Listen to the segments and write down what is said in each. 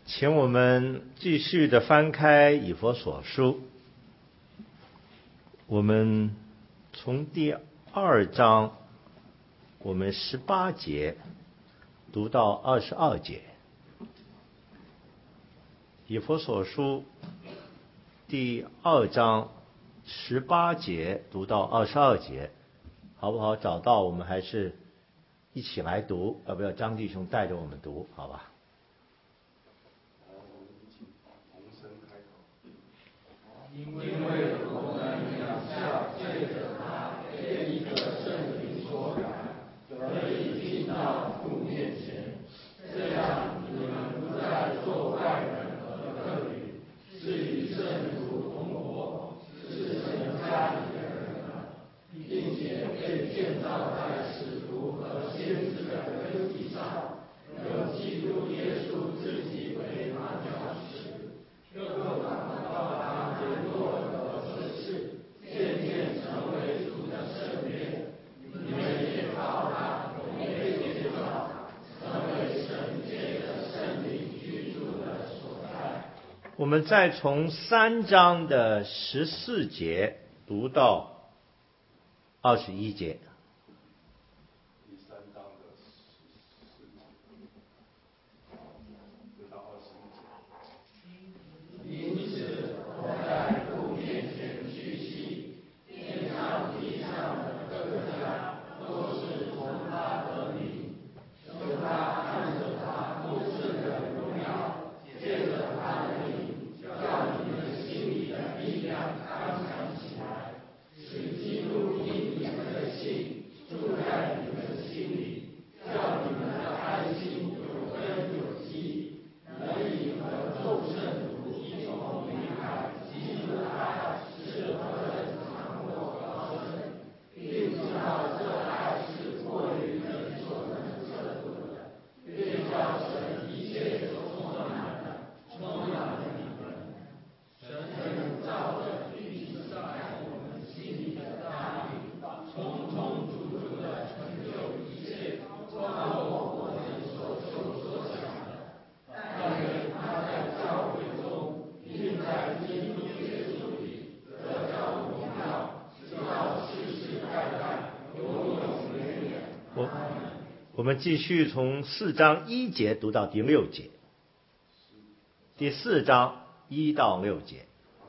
请我们继续的翻开以弗所书，我们从第2章我们18节读到22节。以弗所书第2章18节读到22节，好不好？找到我们还是一起来读，要不要张弟兄带着我们读？好吧。 因为我们两下借着他被一个圣灵所感，可以进到父面前，这样你们不再做外人和客旅，是与圣徒同活，是神家里的人了，并且被建造在使徒和先知的根基上，有基督耶稣自己为绊脚石，又反到他联络的合适，渐渐成为主的圣殿。你们也靠他同被建造，成为神借着圣灵居住的所在。 我们再从3章的14节读到21节。 第3章的14节读到21节。 因此，我在父面前屈膝，天上地上的各家都是从他得名，求他按着他丰盛的荣耀，借着他的灵，叫你们心里的力量刚强起来，使基督因你们的信住在你们心里，叫你们的爱心有根有基，能以和众圣徒一同明白基督的爱是何等长阔高深，并知道这爱是过于人所能测度的，便叫神一切都充满了你们。神能照着具体在我们心里的大力，充充足足的成就一切，超过我们所求所想的。但愿他在教会中，并在基督耶稣里得着荣耀，直到世世代代，永永远远。 我们继续从4章1节读到第6节。第4章1到6节。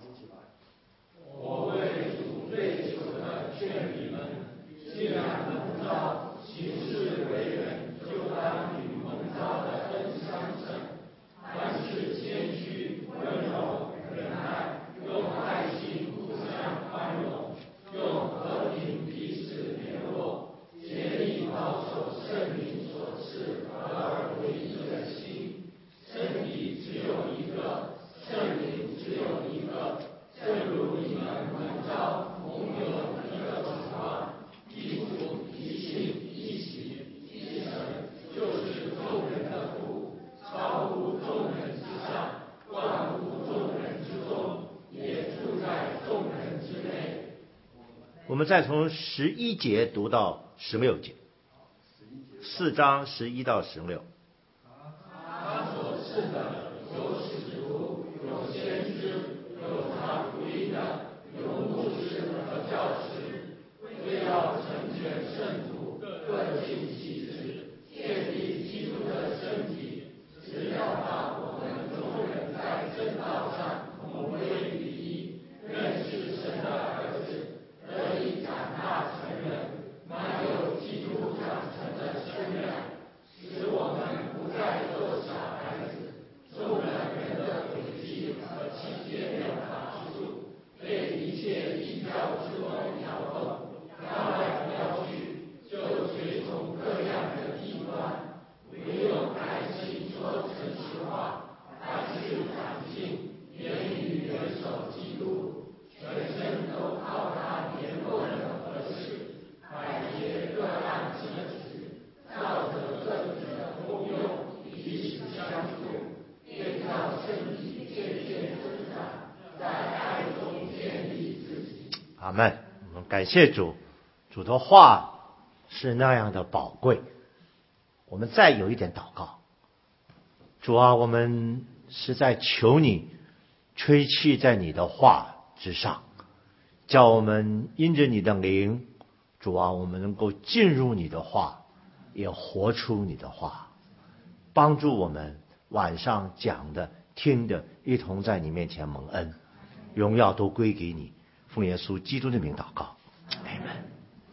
我为主最求的劝你们，既然蒙召行事为人，就当与蒙召的恩相称。凡事谦虚、温柔、忍耐，用爱心互相宽容，用和平彼此联络，竭力保守圣灵所赐合而为一的心。身体只有一个，圣灵只有一个，正如你们蒙召同有一个指望，一主、一信、一喜、一神，就是众人的父，超乎众人之上，万乎众人之中，也住在众人之内。 我们再从11节读到16节。4章11到16。 他所赐的有使徒，有先知，有传福音的，有牧师和教师，为要成全圣徒，各尽其职，建立基督的身体，直要把我们众人在真道上同归于一，认识神的儿子，得以长大成人，满有基督长成的身量，使我们不再做小孩子，中了人的诡计和欺骗的法术，被一切异教之风摇动，飘来飘去，就随从各样的异端，唯有爱心说诚实话，凡事长进，言语元首基督，全身都靠他联络的合适，百节各按其职，照着各自的功用彼此相助，便叫身体渐渐增长，在爱中建立自己。 阿们。我们感谢主，主的话是那样的宝贵。我们再有一点祷告。主啊，我们实在求你吹气在你的话之上，叫我们因着你的灵，主啊，我们能够进入你的话，也活出你的话，帮助我们晚上讲的听的一同在你面前蒙恩，荣耀都归给你，奉耶稣基督的名祷告，阿们。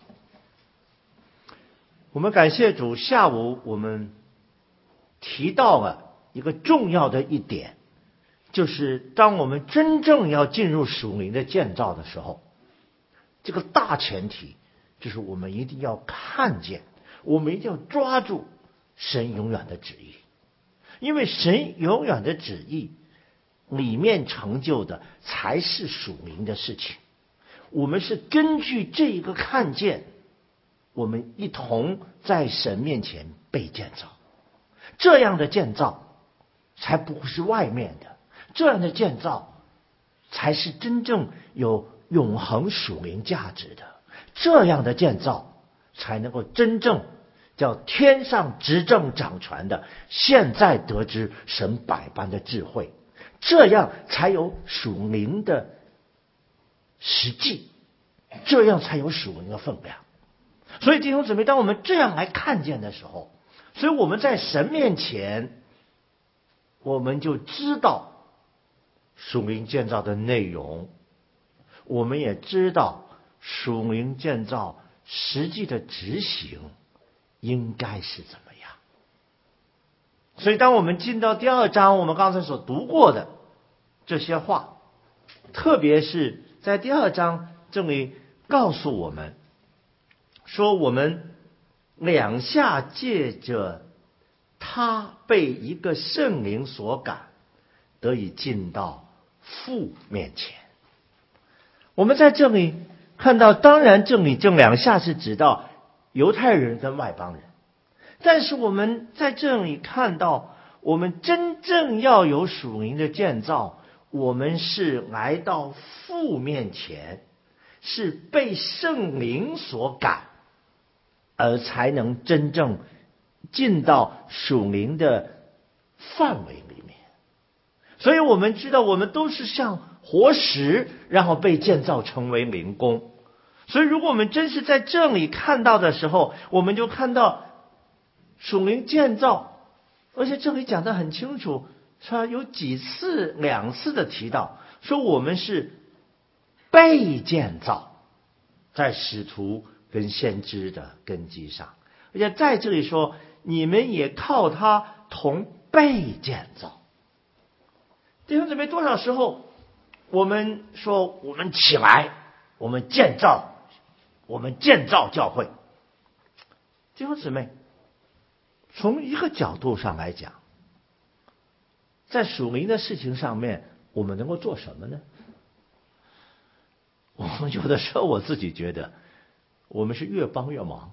我们感谢主，下午我们提到了一个重要的一点，就是当我们真正要进入属灵的建造的时候，这个大前提就是我们一定要看见，我们一定要抓住神永远的旨意，因为神永远的旨意里面成就的才是属灵的事情。我们是根据这一个看见，我们一同在神面前被建造，这样的建造才不是外面的，这样的建造才是真正有永恒属灵价值的，这样的建造才能够真正叫天上执政掌权的现在得知神百般的智慧，这样才有属灵的实际，这样才有属灵的分量。所以弟兄姊妹，当我们这样来看见的时候，所以我们在神面前，我们就知道属灵建造的内容，我们也知道属灵建造实际的执行应该是怎么样。所以当我们进到第2章，我们刚才所读过的这些话，特别是在第2章这里告诉我们说，我们两下借着他被一个圣灵所感，得以进到父面前。我们在这里看到，当然这里这两下是指到犹太人跟外邦人，但是我们在这里看到，我们真正要有属灵的建造，我们是来到父面前，是被圣灵所感，而才能真正进到属灵的范围里面。所以我们知道，我们都是像活石，然后被建造成为灵宫。所以如果我们真是在这里看到的时候，我们就看到属灵建造，而且这里讲得很清楚，说有2次的提到，说我们是被建造在使徒跟先知的根基上，而且在这里说你们也靠他同被建造。弟兄姊妹，多少时候我们说我们起来，我们建造教会。弟兄姊妹，从一个角度上来讲，在属灵的事情上面，我们能够做什么呢？我们有的时候我自己觉得我们是越帮越忙，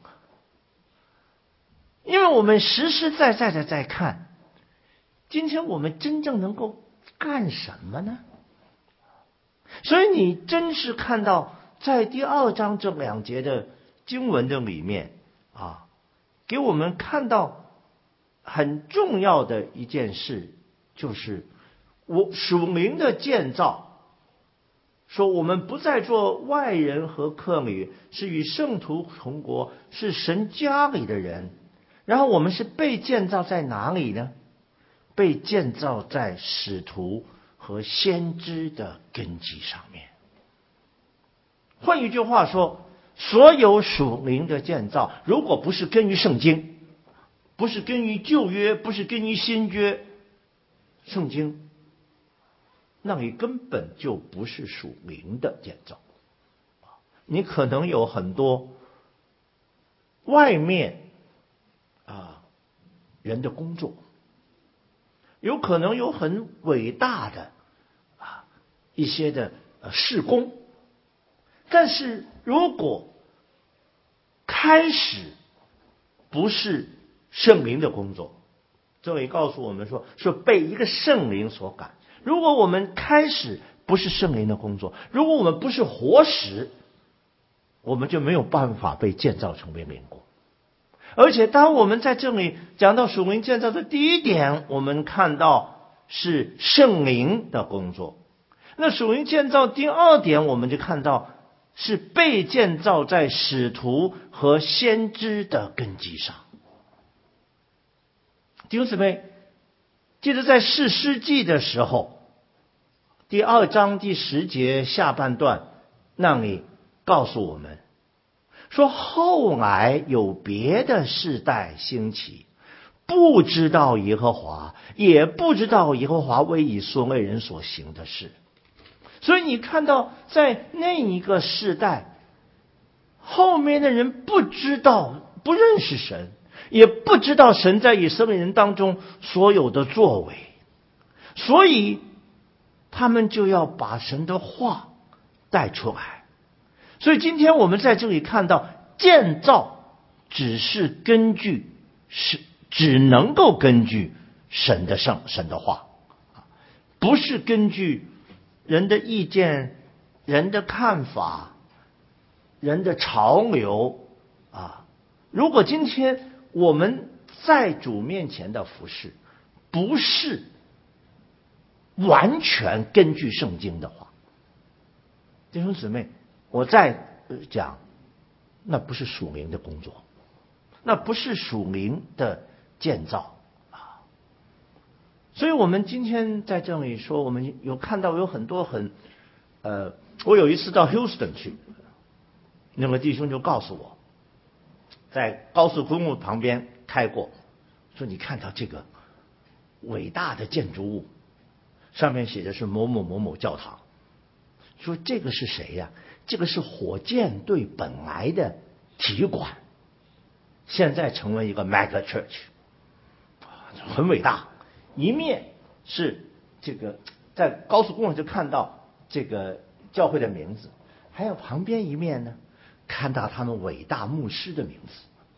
因为我们实实在在的在看今天我们真正能够干什么呢？所以你真是看到在第2章这2节的经文的里面啊，给我们看到很重要的一件事，就是属灵的建造，说我们不再做外人和客旅，是与圣徒同国，是神家里的人。然后我们是被建造在哪里呢？被建造在使徒和先知的根基上面。换一句话说，所有属灵的建造，如果不是根于圣经，不是根于旧约，不是根于新约，圣经，那你根本就不是属灵的建造。你可能有很多外面人的工作，有可能有很伟大的一些的事工，但是如果开始不是圣灵的工作，这里告诉我们说是被一个圣灵所感。如果我们开始不是圣灵的工作，如果我们不是活石，我们就没有办法被建造成为灵宫。而且当我们在这里讲到属灵建造的第一点，我们看到是圣灵的工作。那属灵建造第二点，我们就看到是被建造在使徒和先知的根基上。弟兄姊妹，记得在士师记的时候，第2章第10节下半段那里告诉我们说，后来有别的世代兴起，不知道耶和华，也不知道耶和华为以色列人所行的事。所以你看到在那一个世代，后面的人不知道，不认识神，也不知道神在以色列人当中所有的作为，所以他们就要把神的话带出来。所以今天我们在这里看到，建造只能够根据神的话，不是根据人的意见、人的看法、人的潮流啊。如果今天我们在主面前的服事，不是完全根据圣经的话，弟兄姊妹，我再讲，那不是属灵的工作，那不是属灵的建造啊。所以我们今天在这里说，我们有看到有很多我有一次到 Houston 去，那个弟兄就告诉我，在高速公路旁边开过，说你看到这个伟大的建筑物，上面写的是某某某某教堂，说这个是谁呀？这个是火箭队本来的体育馆，现在成为一个 mega church， 很伟大。一面是这个在高速公路就看到这个教会的名字，还有旁边一面呢，看到他们伟大牧师的名字。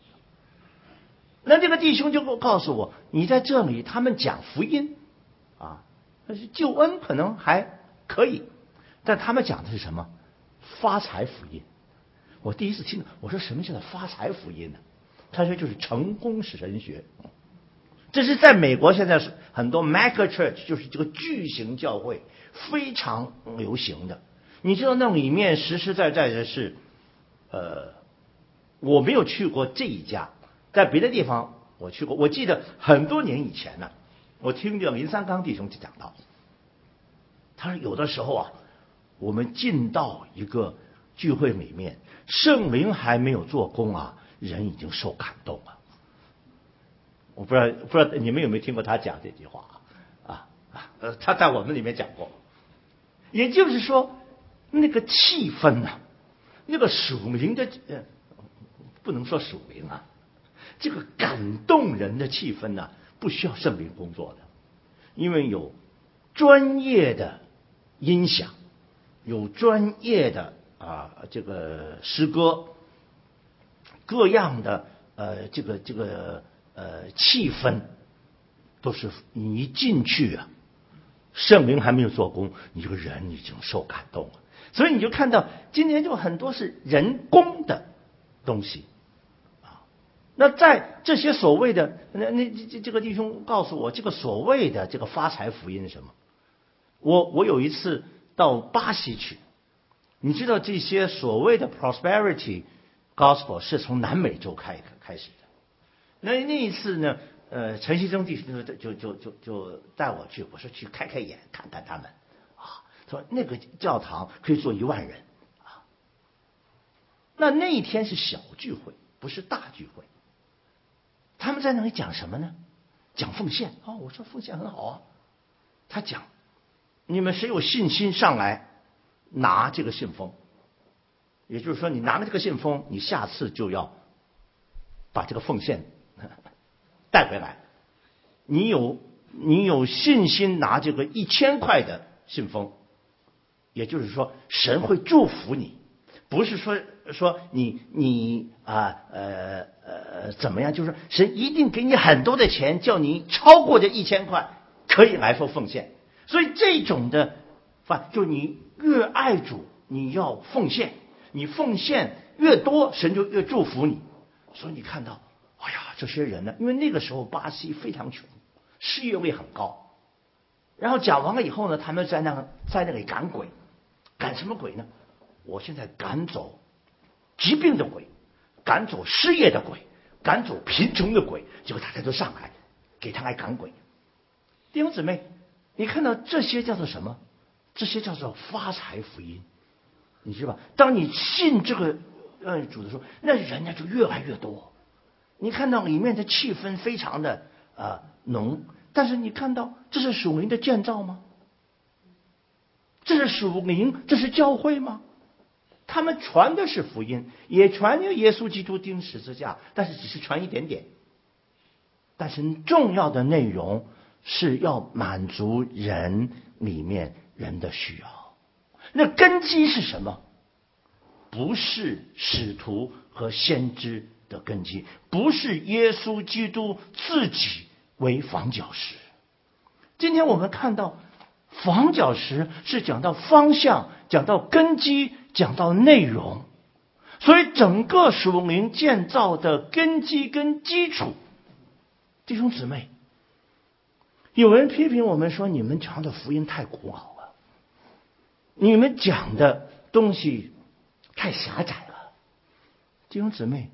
那这个弟兄就告诉我，你在这里他们讲福音啊，但是救恩可能还可以，但他们讲的是什么？发财福音。我第一次听，我说什么叫做发财福音呢？他说就是成功神学。这是在美国现在很多 mega church， 就是这个巨型教会非常流行的。你知道那里面实实在在的是我没有去过这一家，在别的地方我去过。我记得很多年以前呢，我听见林三刚弟兄讲到，他说有的时候啊，我们进到一个聚会里面，圣灵还没有做工啊，人已经受感动了。我不知道你们有没有听过他讲这句话他在我们里面讲过。也就是说，那个气氛啊，那个属灵的不能说属灵啊，这个感动人的气氛呢，不需要圣灵工作的，因为有专业的音响，有专业的这个诗歌，各样的这个气氛，都是你一进去啊，圣灵还没有做工，你这个人已经受感动了。所以你就看到今天就很多是人工的东西啊。那在这些所谓的这个弟兄告诉我，这个所谓的这个发财福音是什么？我有一次到巴西去，你知道这些所谓的 prosperity gospel 是从南美洲开始的。那一次呢，陈锡忠弟兄就带我去，我说去开眼，看看他们啊，说那个教堂可以坐1万人啊。那一天是小聚会，不是大聚会。他们在那里讲什么呢？讲奉献。我说奉献很好啊。他讲，你们谁有信心上来拿这个信封？也就是说，你拿了这个信封，你下次就要把这个奉献带回来。你有信心拿这个1000块的信封，也就是说神会祝福你，不是说你怎么样，就是说神一定给你很多的钱，叫你超过这1000块可以来做奉献。所以这种的就你越爱主，你要奉献，你奉献越多，神就越祝福你。所以你看到，这些人呢，因为那个时候巴西非常穷，失业率很高， 然后讲完了以后呢，他们在那里赶鬼，赶什么鬼呢？我现在赶走疾病的鬼，赶走失业的鬼，赶走贫穷的鬼。结果大家都上来给他来赶鬼。弟兄姊妹，你看到这些叫做什么？这些叫做发财福音，你知道吧？当你信这个主的时候，那人呢就越来越多。你看到里面的气氛非常的浓，但是你看到这是属灵的建造吗？这是属灵，这是教会吗？他们传的是福音，也传着耶稣基督钉十字架，但是只是传一点点。但是重要的内容是要满足人里面人的需要。那根基是什么？不是使徒和先知的根基，不是耶稣基督自己为房角石。今天我们看到房角石是讲到方向，讲到根基，讲到内容，所以整个属灵建造的根基跟基础，弟兄姊妹，有人批评我们说你们讲的福音太古老了，你们讲的东西太狭窄了。弟兄姊妹，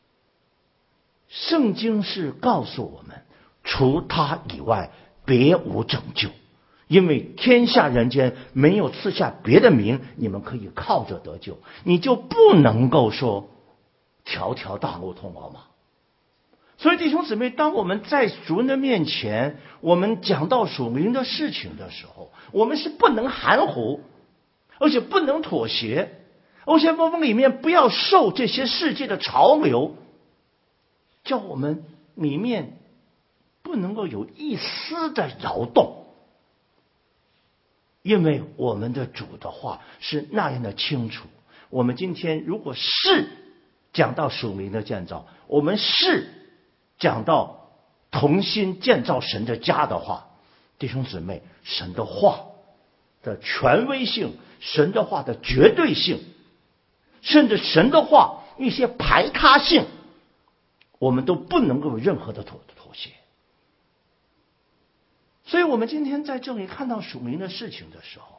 圣经是告诉我们，除他以外别无拯救，因为天下人间没有赐下别的名，你们可以靠着得救。你就不能够说条条大路通罗马。所以弟兄姊妹，当我们在主人的面前，我们讲到属灵的事情的时候，我们是不能含糊，而且不能妥协，而且我们里面不要受这些世界的潮流，叫我们里面不能够有一丝的摇动。因为我们的主的话是那样的清楚。我们今天如果是讲到属灵的建造，我们是讲到同心建造神的家的话，弟兄姊妹，神的话的权威性，神的话的绝对性，甚至神的话一些排他性，我们都不能够有任何的妥协。所以我们今天在这里看到属灵的事情的时候，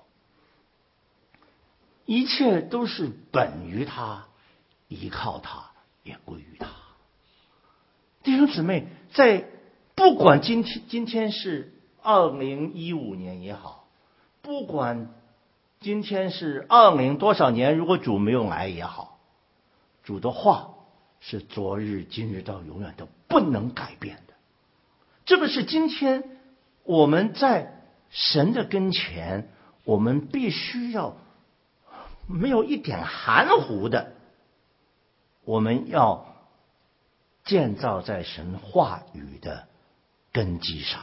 一切都是本于他，依靠他，也归于他。弟兄姊妹，在不管今天是2015年也好，不管今天是20多少年，如果主没有来也好，主的话是昨日今日到永远都不能改变的。这个是今天我们在神的跟前，我们必须要没有一点含糊的，我们要建造在神话语的根基上。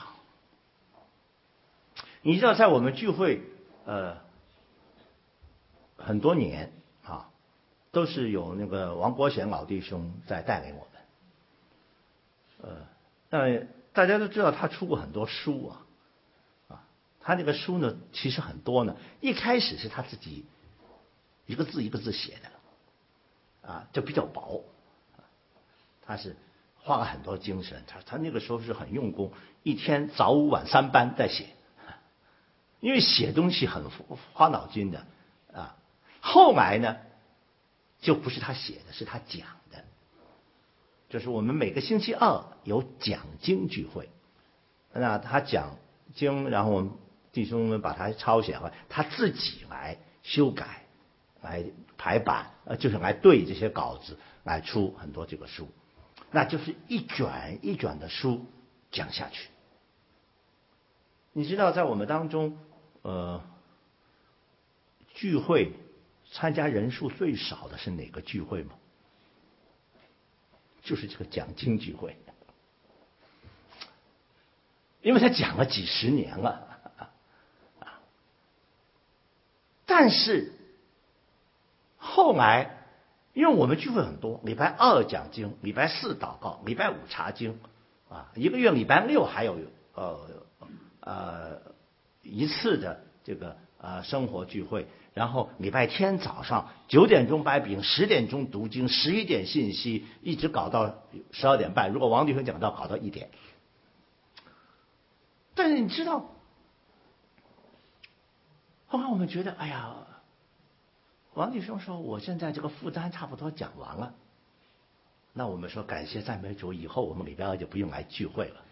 你知道在我们聚会很多年都是有那个王国贤老弟兄在带领我们。那大家都知道他出过很多书他这个书呢其实很多呢，一开始是他自己一个字一个字写的就比较薄，他是花了很多精神，他那个时候是很用功，一天早午晚3班在写，因为写东西很花脑筋的后来呢就不是他写的，是他讲的，就是我们每个星期二有讲经聚会，那他讲经，然后我们弟兄们把它抄写了，他自己来修改，来排版，就是来对这些稿子，来出很多这个书，那就是一卷一卷的书讲下去。你知道在我们当中聚会参加人数最少的是哪个聚会吗？就是这个讲经聚会，因为他讲了几十年了但是后来因为我们聚会很多，礼拜2讲经，礼拜4祷告，礼拜5查经一个月礼拜6还有一次的这个生活聚会，然后礼拜天早上9点钟掰饼，10点钟读经，11点信息，一直搞到12点半，如果王弟兄讲到搞到1点。但是你知道后来我们觉得，哎呀，王弟兄说，我现在这个负担差不多讲完了，那我们说感谢赞美主，以后我们礼拜二就不用来聚会了。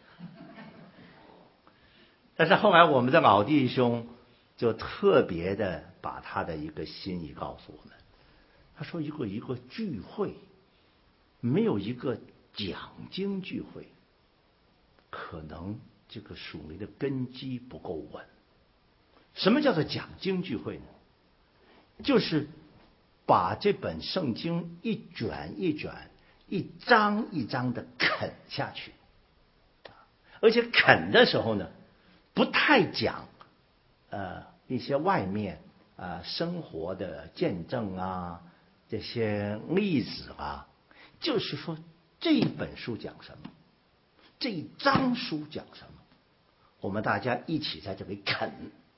但是后来我们的老弟兄就特别的把他的一个心意告诉我们，他说一个聚会没有一个讲经聚会，可能这个属灵的根基不够稳。什么叫做讲经聚会呢？就是把这本圣经一卷一卷、一章一章的啃下去，而且啃的时候呢，不太讲一些外面生活的见证啊，这些例子啊，就是说这一本书讲什么，这一章书讲什么，我们大家一起在这里啃。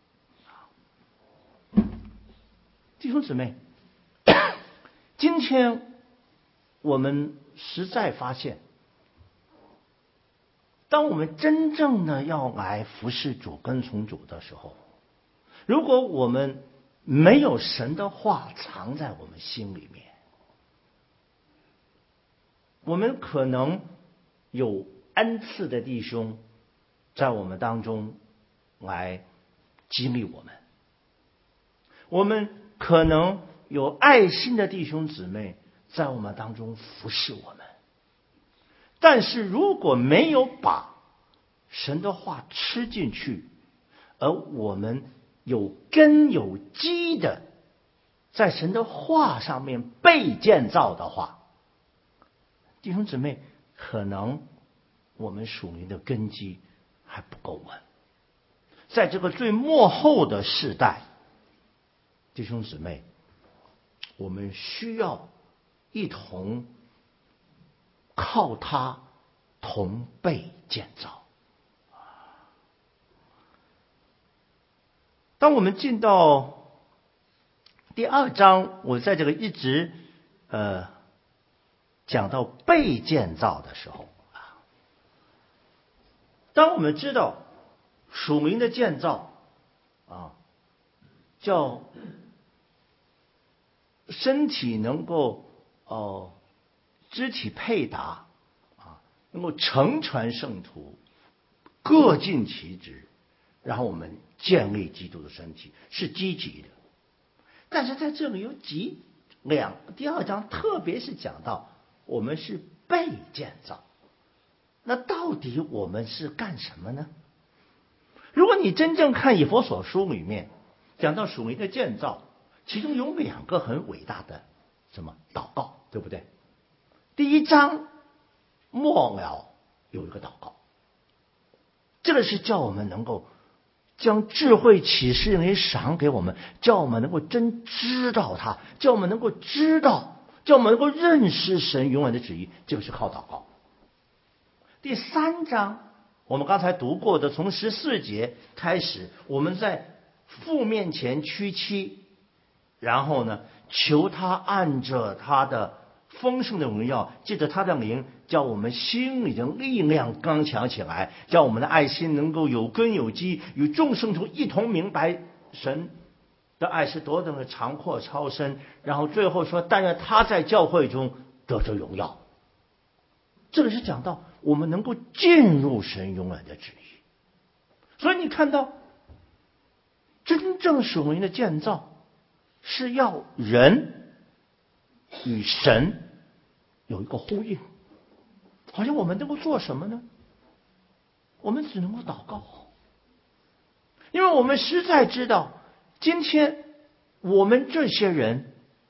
弟兄姊妹，今天我们实在发现，当我们真正的要来服侍主、跟从主的时候，如果我们没有神的话藏在我们心里面，我们可能有恩赐的弟兄在我们当中来激励我们，我们可能有爱心的弟兄姊妹在我们当中服侍我们，但是如果没有把神的话吃进去，而我们有根有基的在神的话上面被建造的话，弟兄姊妹，可能我们属灵的根基还不够稳。在这个最末后的世代，弟兄姊妹，我们需要一同靠他同被建造。当我们进到第2章，我在这个一直讲到被建造的时候，当我们知道属灵的建造叫身体能够肢体配搭能够成全圣徒，各尽其职，然后我们建立基督的身体，是积极的。但是在这里有第2章特别是讲到我们是被建造，那到底我们是干什么呢？如果你真正看以弗所书里面讲到属灵的建造，其中有2个很伟大的什么祷告，对不对？第1章末了有一个祷告，这个是叫我们能够将智慧启示灵赏给我们，叫我们能够真知道它，叫我们能够知道，叫我们能够认识神永远的旨意，这个是靠祷告。第3章我们刚才读过的，从14节开始，我们在父面前屈膝，然后呢求他按着他的丰盛的荣耀，借着他的灵，叫我们心里的力量刚强起来，叫我们的爱心能够有根有基，与众圣徒一同明白神的爱是多么的长阔超深。然后最后说，但愿他在教会中得着荣耀。这个是讲到我们能够进入神永远的旨意。所以你看到真正属灵的建造是要人与神有一个呼应。好像我们能够做什么呢？我们只能够祷告，因为我们实在知道今天我们这些人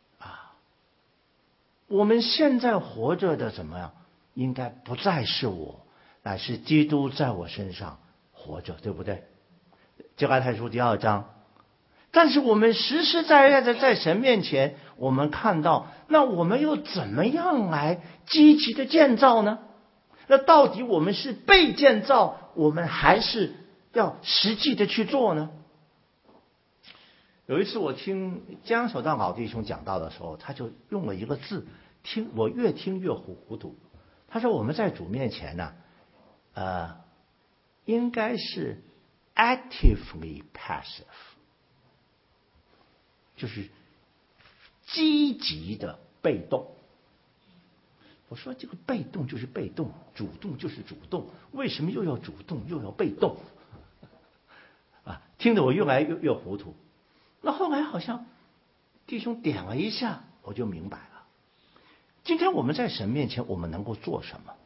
我们现在活着的怎么样，应该不再是我，乃是基督在我身上活着，对不对？加拉太书第2章。但是我们实实在在的在神面前，我们看到，那我们又怎么样来积极的建造呢？那到底我们是被建造，我们还是要实际的去做呢？有一次我听江守道老弟兄讲道的时候，他就用了一个字，我越听越糊涂。他说我们在主面前呢，应该是 actively passive。 就是积极的被动。我说这个被动就是被动，主动就是主动，为什么又要主动又要被动？听得我越来越糊涂。那后来好像弟兄点了一下，我就明白了。今天我们在神面前，我们能够做什么？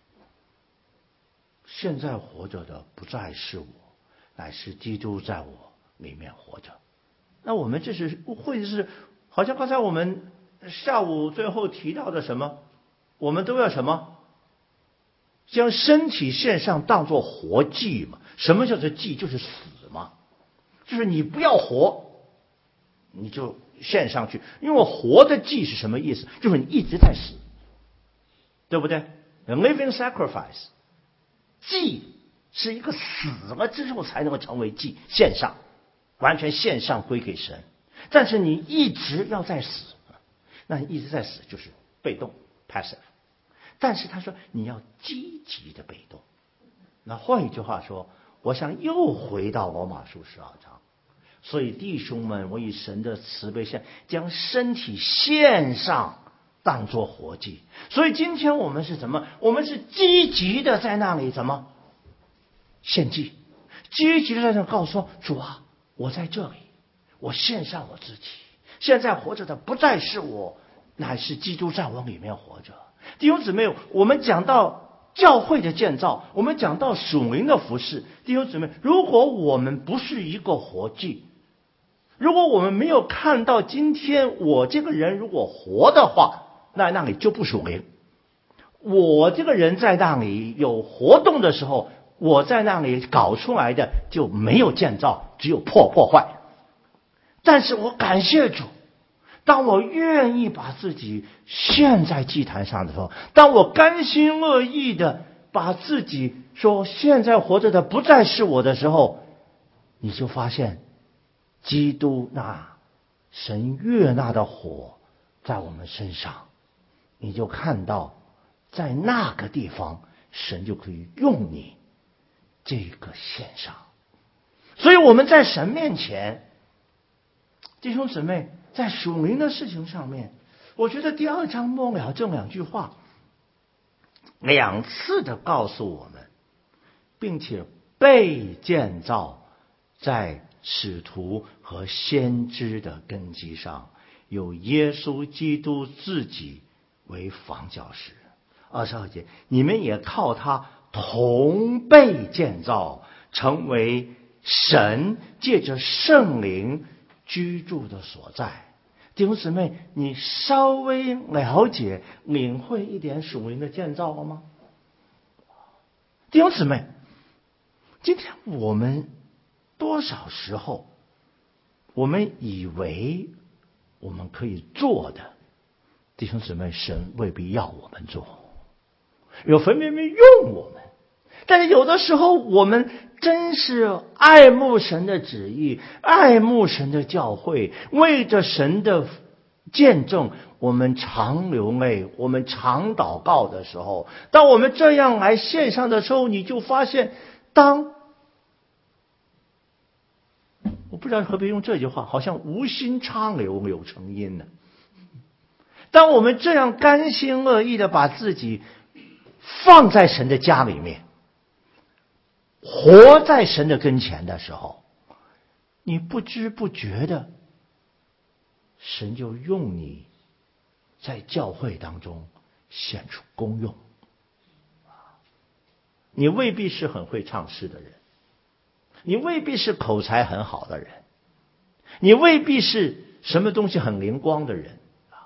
现在活着的不再是我，乃是基督在我里面活着。那我们这是会是好像刚才我们下午最后提到的什么？我们都要什么？将身体献上当作活祭嘛。什么叫做祭？就是死嘛。就是你不要活，你就献上去。因为活的祭是什么意思？就是你一直在死，对不对？ A living sacrifice， 祭是一个死了之后才能够成为祭，献上，完全献上归给神。但是你一直要在死，那你一直在死就是被动 passive。但是他说你要积极的被动。那换一句话说，我想又回到罗马书12章。所以弟兄们，我以神的慈悲心将身体献上当作活祭。所以今天我们是什么？我们是积极的在那里怎么献祭，积极的在那告诉说，主啊，我在这里，我献上我自己，现在活着的不再是我，乃是基督在我里面活着。弟兄姊妹，我们讲到教会的建造，我们讲到属灵的服事，弟兄姊妹，如果我们不是一个活祭，如果我们没有看到今天我这个人如果活的话，那里就不属灵。我这个人在那里有活动的时候，我在那里搞出来的就没有建造，只有破坏。但是我感谢主，当我愿意把自己献在祭坛上的时候，当我甘心乐意的把自己说现在活着的不再是我的时候，你就发现基督那神悦纳的火在我们身上，你就看到在那个地方神就可以用你这个献上。所以我们在神面前，弟兄姊妹，在属灵的事情上面，我觉得第2章末了这2句话2次的告诉我们，并且被建造在使徒和先知的根基上，有耶稣基督自己为房角石。22节，你们也靠他同被建造，成为神借着圣灵居住的所在。弟兄姊妹，你稍微了解领会一点属灵的建造了吗？弟兄姊妹，今天我们多少时候我们以为我们可以做的，弟兄姊妹，神未必要我们做，有分明用我们。但是有的时候我们真是爱慕神的旨意，爱慕神的教会，为着神的见证，我们常流泪，我们常祷告的时候，当我们这样来献上的时候，你就发现，我不知道何必用这句话，好像无心插柳柳成荫呢。当我们这样甘心乐意的把自己放在神的家里面，活在神的跟前的时候，你不知不觉的，神就用你在教会当中显出功用。你未必是很会唱诗的人，你未必是口才很好的人，你未必是什么东西很灵光的人，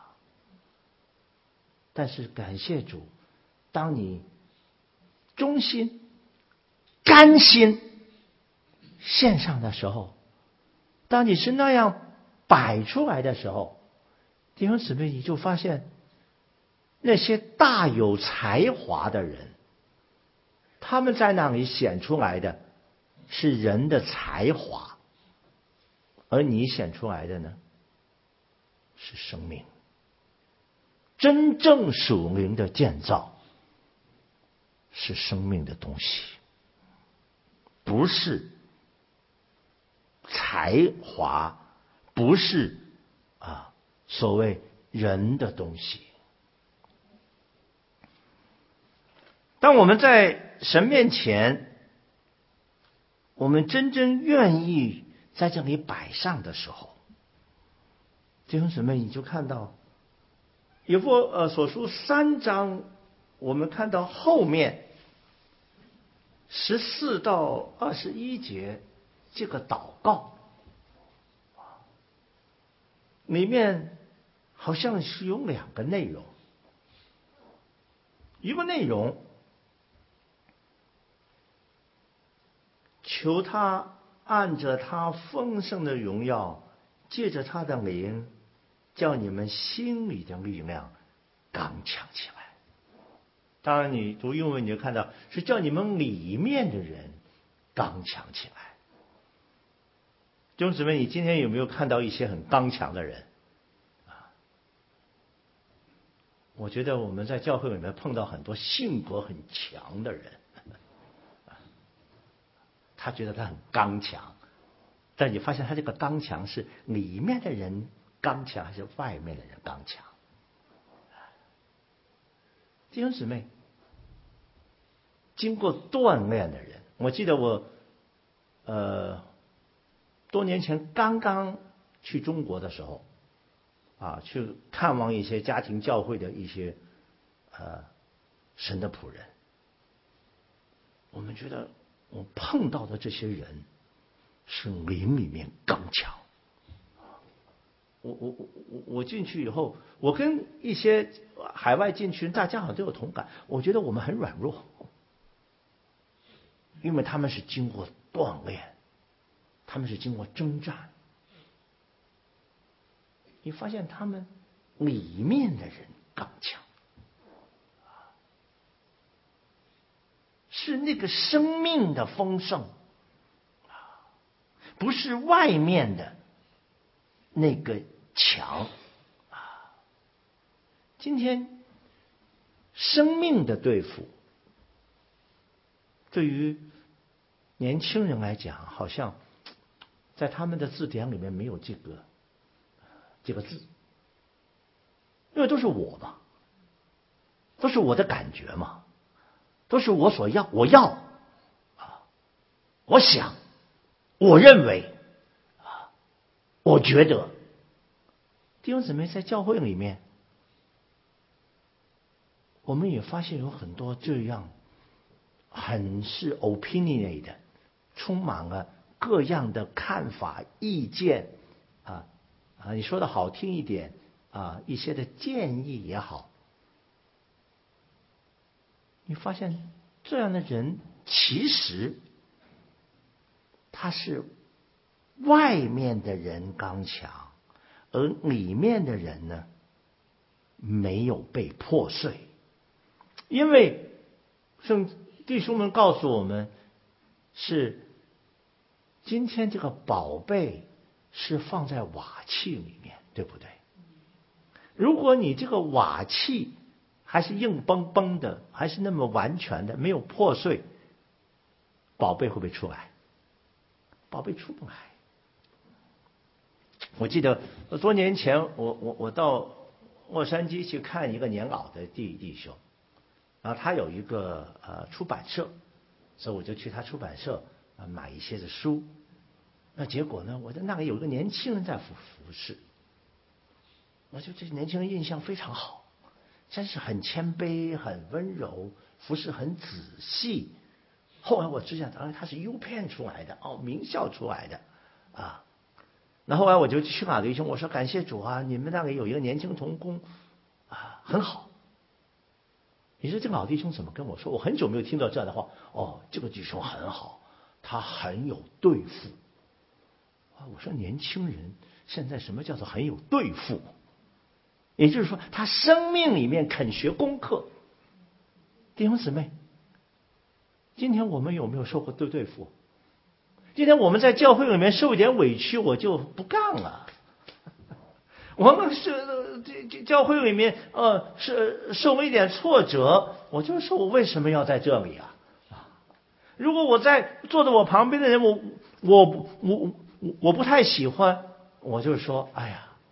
但是感谢主，当你忠心甘心献上的时候，当你是那样摆出来的时候，弟兄姊妹，你就发现那些大有才华的人，他们在那里显出来的是人的才华，而你显出来的呢，是生命。真正属灵的建造是生命的东西，不是才华，不是所谓人的东西。当我们在神面前，我们真正愿意在这里摆上的时候，弟兄姊妹，你就看到以弗所书3章，我们看到后面14到21节这个祷告里面，好像是有2个内容。一个内容，求他按着他丰盛的荣耀，借着他的灵，叫你们心里的力量刚强起来。当然你读英文你就看到是叫你们里面的人刚强起来。弟兄姊妹，你今天有没有看到一些很刚强的人？我觉得我们在教会里面碰到很多性格很强的人，他觉得他很刚强，但你发现他这个刚强是里面的人刚强还是外面的人刚强？弟兄姊妹，经过锻炼的人，我记得我多年前刚刚去中国的时候去看望一些家庭教会的一些神的仆人，我们觉得我碰到的这些人是灵里面刚强。我进去以后，我跟一些海外进去大家好像都有同感，我觉得我们很软弱，因为他们是经过锻炼，他们是经过征战。你发现他们里面的人刚强，是那个生命的丰盛，不是外面的那个强。今天生命的对付，对于年轻人来讲，好像在他们的字典里面没有这个字，因为都是我嘛，都是我的感觉嘛，都是我所要，我要我想，我认为我觉得。弟兄姊妹，在教会里面，我们也发现有很多这样很是 opinionated， 充满了各样的看法意见你说的好听一点一些的建议也好，你发现这样的人其实他是外面的人刚强，而里面的人呢没有被破碎。因为圣弟兄们告诉我们，是今天这个宝贝是放在瓦器里面，对不对？如果你这个瓦器还是硬邦邦的，还是那么完全的，没有破碎，宝贝会不会出来？宝贝出不来。我记得多年前我到洛杉矶去看一个年老的弟兄，然后他有一个出版社，所以我就去他出版社买一些的书。那结果呢，我在那里有一个年轻人在服侍，我就这年轻人印象非常好，真是很谦卑很温柔，服侍很仔细。后来我知道他是 U Penn 出来的名校出来的那后来我就去马弟兄，我说感谢主你们那里有一个年轻同工很好。你说这个老弟兄怎么跟我说？我很久没有听到这样的话。这个弟兄很好，他很有对付。我说年轻人现在什么叫做很有对付？也就是说他生命里面肯学功课。弟兄姊妹，今天我们有没有受过对付？今天我们在教会里面受一点委屈，我就不干了。我们是教会里面是受了一点挫折，我就说我为什么要在这里如果我在坐在我旁边的人我不太喜欢，我就说哎呀，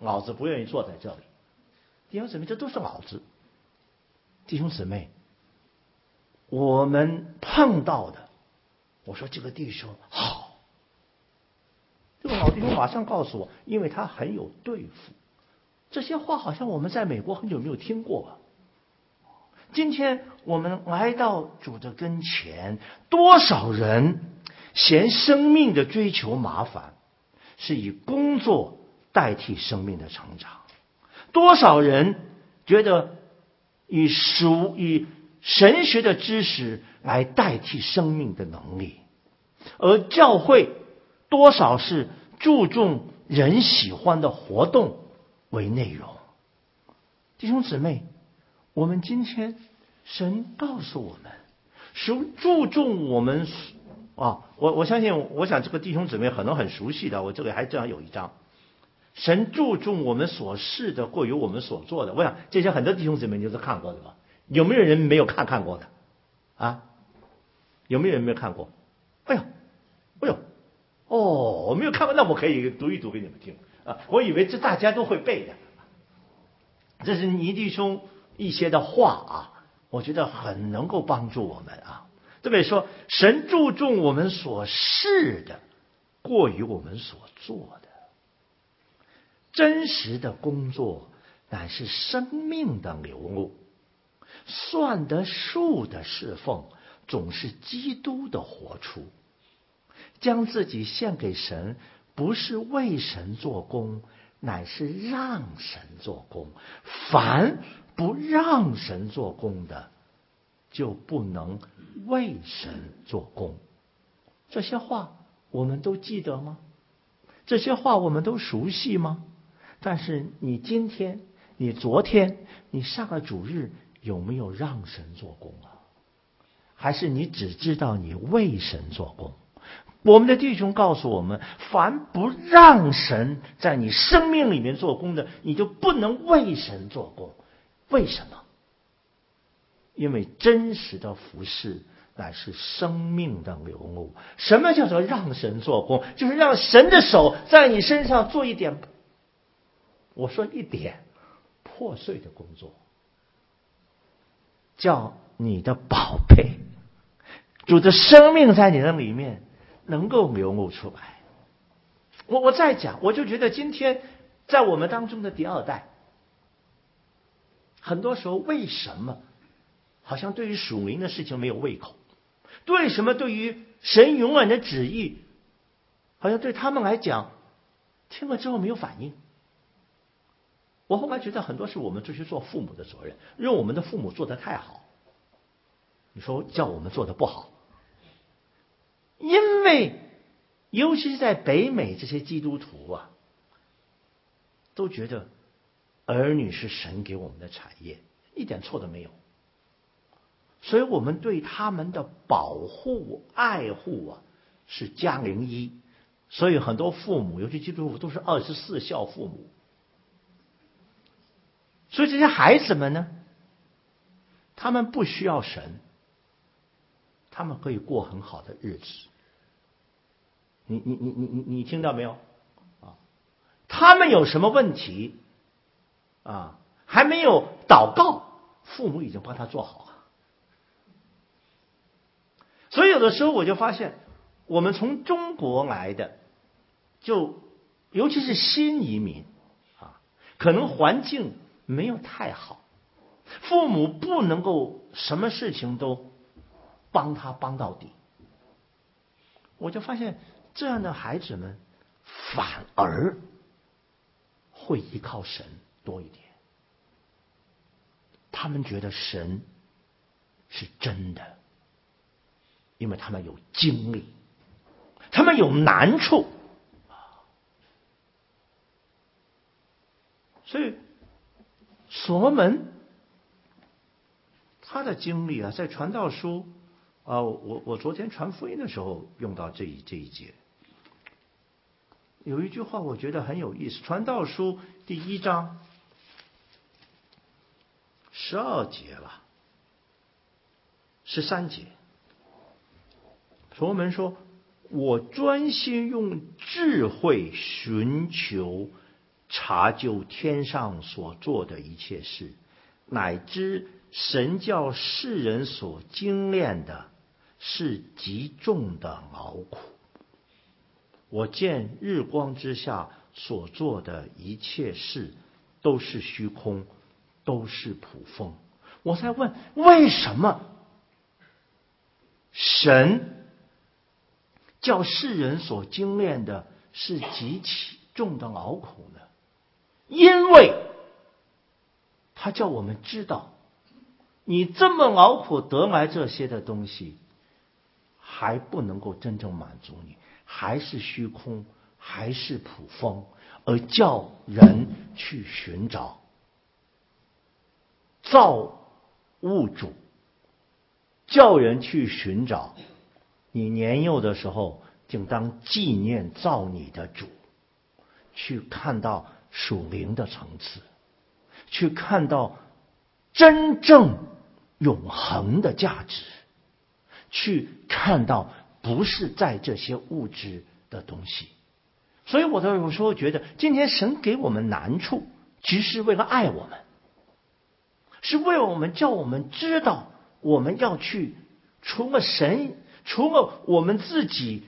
老子不愿意坐在这里。弟兄姊妹，这都是老子。弟兄姊妹，我们碰到的，我说这个弟兄好，这个老弟兄马上告诉我，因为他很有对付。这些话好像我们在美国很久没有听过啊。今天我们来到主的跟前，多少人嫌生命的追求麻烦，是以工作代替生命的成长；多少人觉得以神学的知识来代替生命的能力，而教会多少是注重人喜欢的活动为内容。弟兄姊妹，我们今天神告诉我们，是注重我们我相信，我想这个弟兄姊妹可能很熟悉的，我这里还这样有一张，神注重我们所事的过于我们所做的。我想这些很多弟兄姊妹就是看过的吧？有没有人没有看过的啊？有没有人没有看过？哎呦，我没有看过，那我可以读一读给你们听啊！我以为这大家都会背的。这是倪弟兄一些的话啊，我觉得很能够帮助我们啊。这边说，神注重我们所事的过于我们所做的。真实的工作乃是生命的流露，算得数的侍奉总是基督的活出。将自己献给神，不是为神做工，乃是让神做工。凡不让神做工的，就不能为神做工。这些话我们都记得吗？这些话我们都熟悉吗？但是你今天、你昨天、你上个主日有没有让神做工啊？还是你只知道你为神做工？我们的弟兄告诉我们，凡不让神在你生命里面做工的，你就不能为神做工。为什么？因为真实的服事乃是生命的流露。什么叫做让神做工？就是让神的手在你身上做一点，我说一点破碎的工作，叫你的宝贝主的生命在你的里面能够流露出来。我再讲，我就觉得今天在我们当中的第二代，很多时候为什么好像对于属灵的事情没有胃口？为什么对于神永远的旨意，好像对他们来讲听了之后没有反应？我后来觉得很多是我们这些做父母的责任，因为我们的父母做得太好，你说叫我们做得不好。因为尤其是在北美这些基督徒啊，都觉得儿女是神给我们的产业，一点错都没有。所以我们对他们的保护爱护啊是加01。所以很多父母，尤其基督徒都是24孝父母。所以这些孩子们呢，他们不需要神，他们可以过很好的日子。你听到没有啊？他们有什么问题啊？还没有祷告，父母已经帮他做好了。所以有的时候我就发现，我们从中国来的，就尤其是新移民啊，可能环境没有太好，父母不能够什么事情都帮他帮到底。我就发现这样的孩子们反而会依靠神多一点，他们觉得神是真的，因为他们有经历，他们有难处。所以所罗门他的经历啊，在传道书我昨天传福音的时候用到这一节，有一句话我觉得很有意思，传道书第1章12节吧，13节，所罗门说：“我专心用智慧寻求查究天上所做的一切事，乃知神叫世人所经炼的是极重的劳苦。我见日光之下所做的一切事都是虚空，都是捕风。我在问，为什么神叫世人所经炼的是极其重的劳苦呢？因为他叫我们知道，你这么劳苦得来这些的东西，还不能够真正满足你，还是虚空，还是捕风，而叫人去寻找造物主，叫人去寻找你年幼的时候就当纪念造你的主，去看到属灵的层次，去看到真正永恒的价值，去看到不是在这些物质的东西。所以我有时候觉得，今天神给我们难处，其实是为了爱我们，是为了我们叫我们知道，我们要去除了神，除了我们自己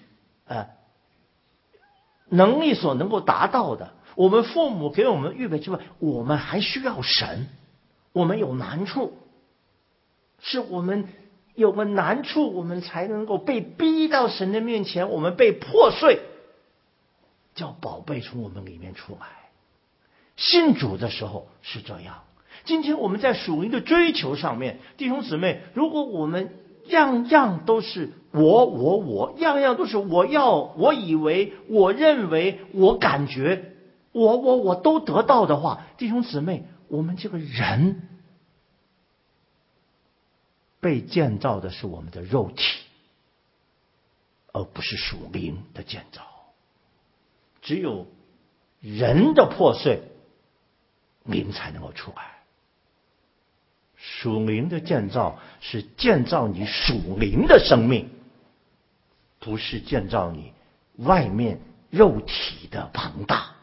能力所能够达到的，我们父母给我们预备之外，我们还需要神。我们有难处，是我们有个难处，我们才能够被逼到神的面前，我们被破碎，叫宝贝从我们里面出来。信主的时候是这样。今天我们在属灵的追求上面，弟兄姊妹，如果我们样样都是我，样样都是我要，我以为，我认为，我感觉，我都得到的话，弟兄姊妹，我们这个人被建造的是我们的肉体，而不是属灵的建造。只有人的破碎，灵才能够出来。属灵的建造是建造你属灵的生命，不是建造你外面肉体的庞大。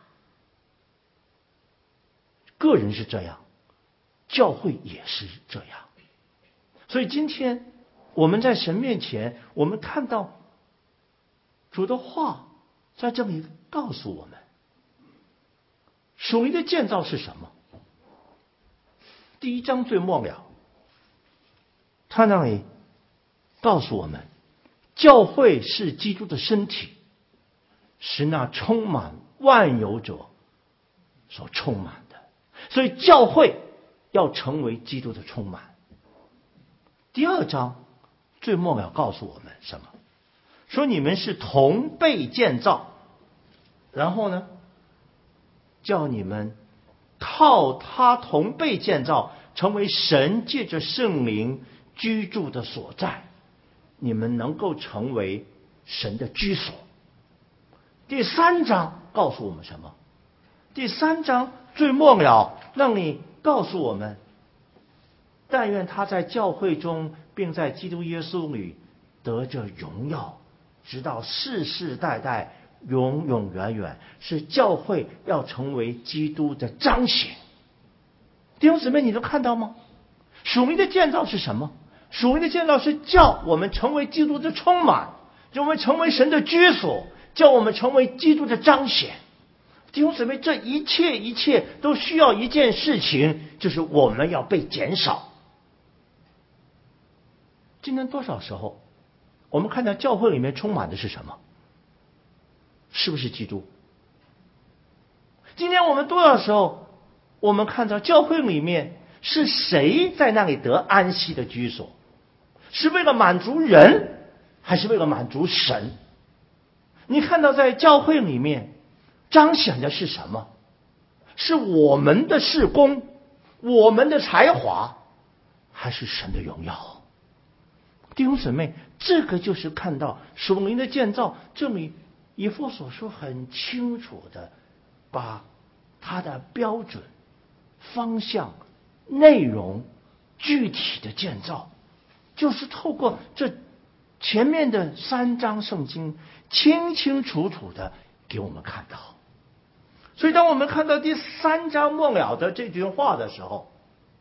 个人是这样，教会也是这样。所以今天我们在神面前，我们看到主的话在这里告诉我们，属灵的建造是什么？第1章最末了，他那里告诉我们，教会是基督的身体，是那充满万有者所充满的。所以教会要成为基督的充满。第2章最末了告诉我们什么？说你们是同被建造，然后呢，叫你们靠他同被建造，成为神借着圣灵居住的所在，你们能够成为神的居所。第3章告诉我们什么？第3章最末了让你告诉我们，但愿他在教会中并在基督耶稣里得着荣耀，直到世世代代永永远远。是教会要成为基督的彰显。弟兄姊妹，你都看到吗？属灵的建造是什么？属灵的建造是叫我们成为基督的充满，叫我们成为神的居所，叫我们成为基督的彰显。弟兄姊妹，这一切都需要一件事情，就是我们要被减少。今天多少时候我们看到教会里面充满的是什么？是不是基督？今天我们多少时候我们看到教会里面是谁在那里得安息的居所？是为了满足人，还是为了满足神？你看到在教会里面彰显的是什么？是我们的事工，我们的才华，还是神的荣耀？弟兄姊妹，这个就是看到属灵的建造。这里以弗所书很清楚的把它的标准、方向、内容、具体的建造，就是透过这前面的3章圣经清清楚楚的给我们看到。 所以当我们看到第3章末了的这句话的时候，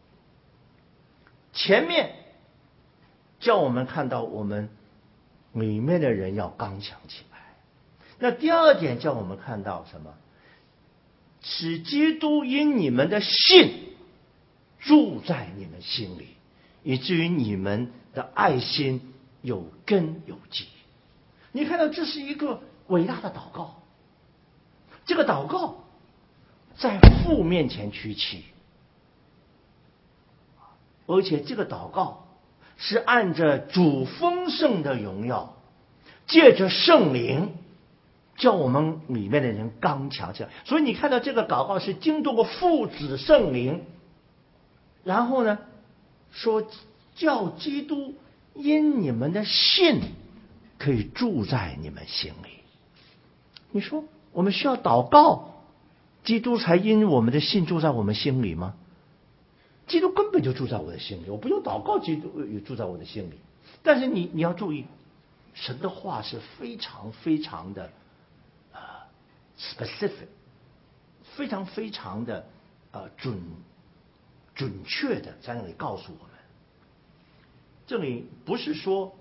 前面叫我们看到我们里面的人要刚强起来。那第2点叫我们看到什么？使基督因你们的信住在你们心里，以至于你们的爱心有根有基。你看到这是一个伟大的祷告，这个祷告在父面前屈膝，而且这个祷告是按着主丰盛的荣耀，借着圣灵叫我们里面的人刚强起来。所以你看到这个祷告是经过父子圣灵，然后呢说叫基督因你们的信可以住在你们心里。你说我们需要祷告基督才因我们的信住在我们心里吗？基督根本就住在我的心里，我不用祷告基督也住在我的心里。但是你要注意，神的话是非常非常的specific， 非常非常的准确的在那里告诉我们。这里不是说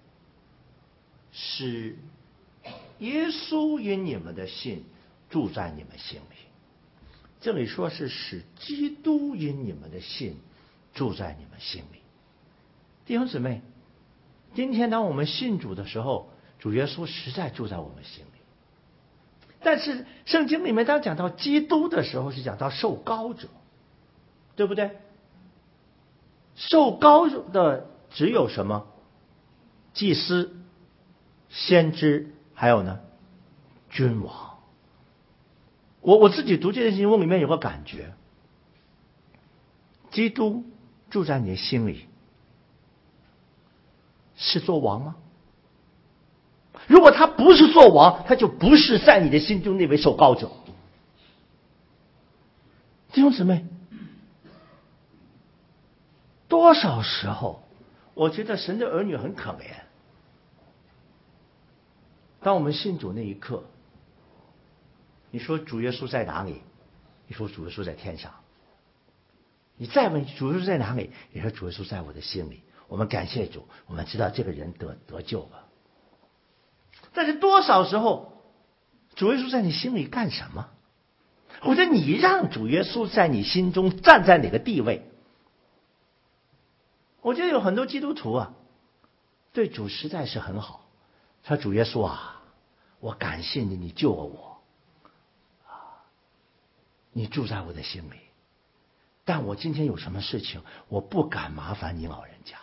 使耶稣因你们的信住在你们心里，这里说是使基督因你们的信住在你们心里。弟兄姊妹，今天当我们信主的时候，主耶稣实在住在我们心里。但是圣经里面当讲到基督的时候，是讲到受膏者，对不对？受膏的只有什么？祭司、先知，还有呢君王。我自己读这件经文里面有个感觉，基督住在你的心里是做王吗？如果他不是做王，他就不是在你的心中那位受膏者。弟兄姊妹，多少时候我觉得神的儿女很可怜，当我们信主那一刻，你说主耶稣在哪里？你说主耶稣在天上。你再问主耶稣在哪里？你说主耶稣在我的心里。我们感谢主，我们知道这个人得救了。但是多少时候主耶稣在你心里干什么？或者你让主耶稣在你心中站在哪个地位？我觉得有很多基督徒啊，对主实在是很好。说主耶稣啊，我感谢你，你救了我，你住在我的心里。但我今天有什么事情，我不敢麻烦你老人家。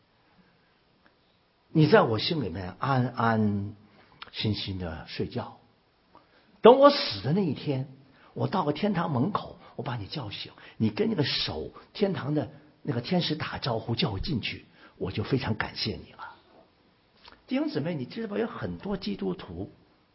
你在我心里面安安心心的睡觉，等我死的那一天，我到了天堂门口，我把你叫醒，你跟那个守天堂的那个天使打招呼，叫我进去，我就非常感谢你了。弟兄姊妹，你知道有很多基督徒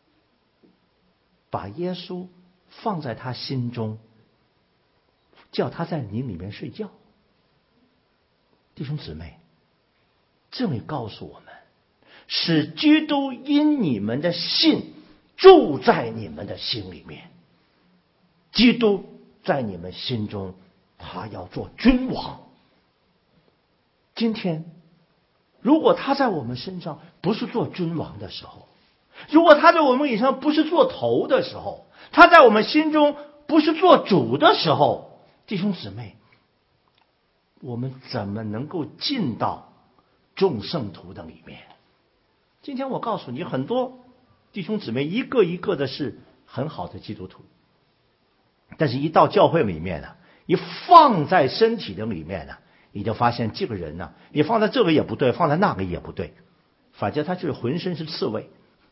把耶稣放在他心中，叫他在你里面睡觉。弟兄姊妹，这里告诉我们，使基督因你们的信住在你们的心里面。基督在你们心中，他要做君王。今天如果他在我们身上不是做君王的时候，如果他在我们以上不是做头的时候，他在我们心中不是做主的时候，弟兄姊妹，我们怎么能够进到众圣徒的里面？今天我告诉你，很多弟兄姊妹一个一个的是很好的基督徒，但是一到教会里面呢，一放在身体的里面呢，你就发现这个人呢，你放在这个也不对，放在那个也不对，反正他就是浑身是刺猬。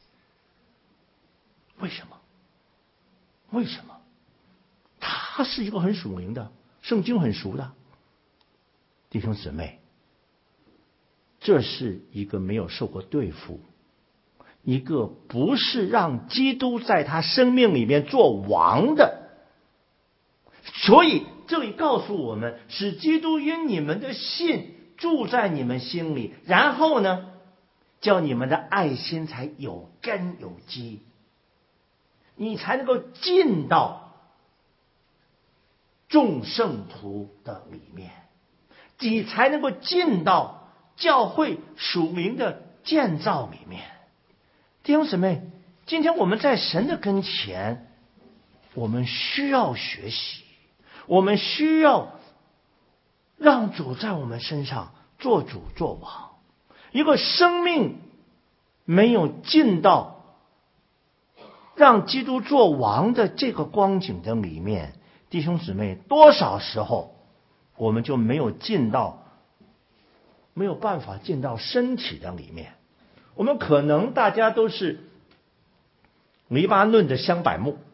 为什么？为什么？他是一个很属灵的，圣经很熟的弟兄姊妹，这是一个没有受过对付，一个不是让基督在他生命里面做王的。所以这里告诉我们，使基督因你们的信住在你们心里，然后呢，叫你们的爱心才有根有基，你才能够进到众圣徒的里面，你才能够进到教会属灵的建造里面。弟兄姊妹，今天我们在神的跟前，我们需要学习，我们需要让主在我们身上做主做王。一个生命没有进到让基督做王的这个光景的里面，弟兄姊妹，多少时候我们就没有办法进到身体的里面。我们可能大家都是黎巴嫩的香柏木，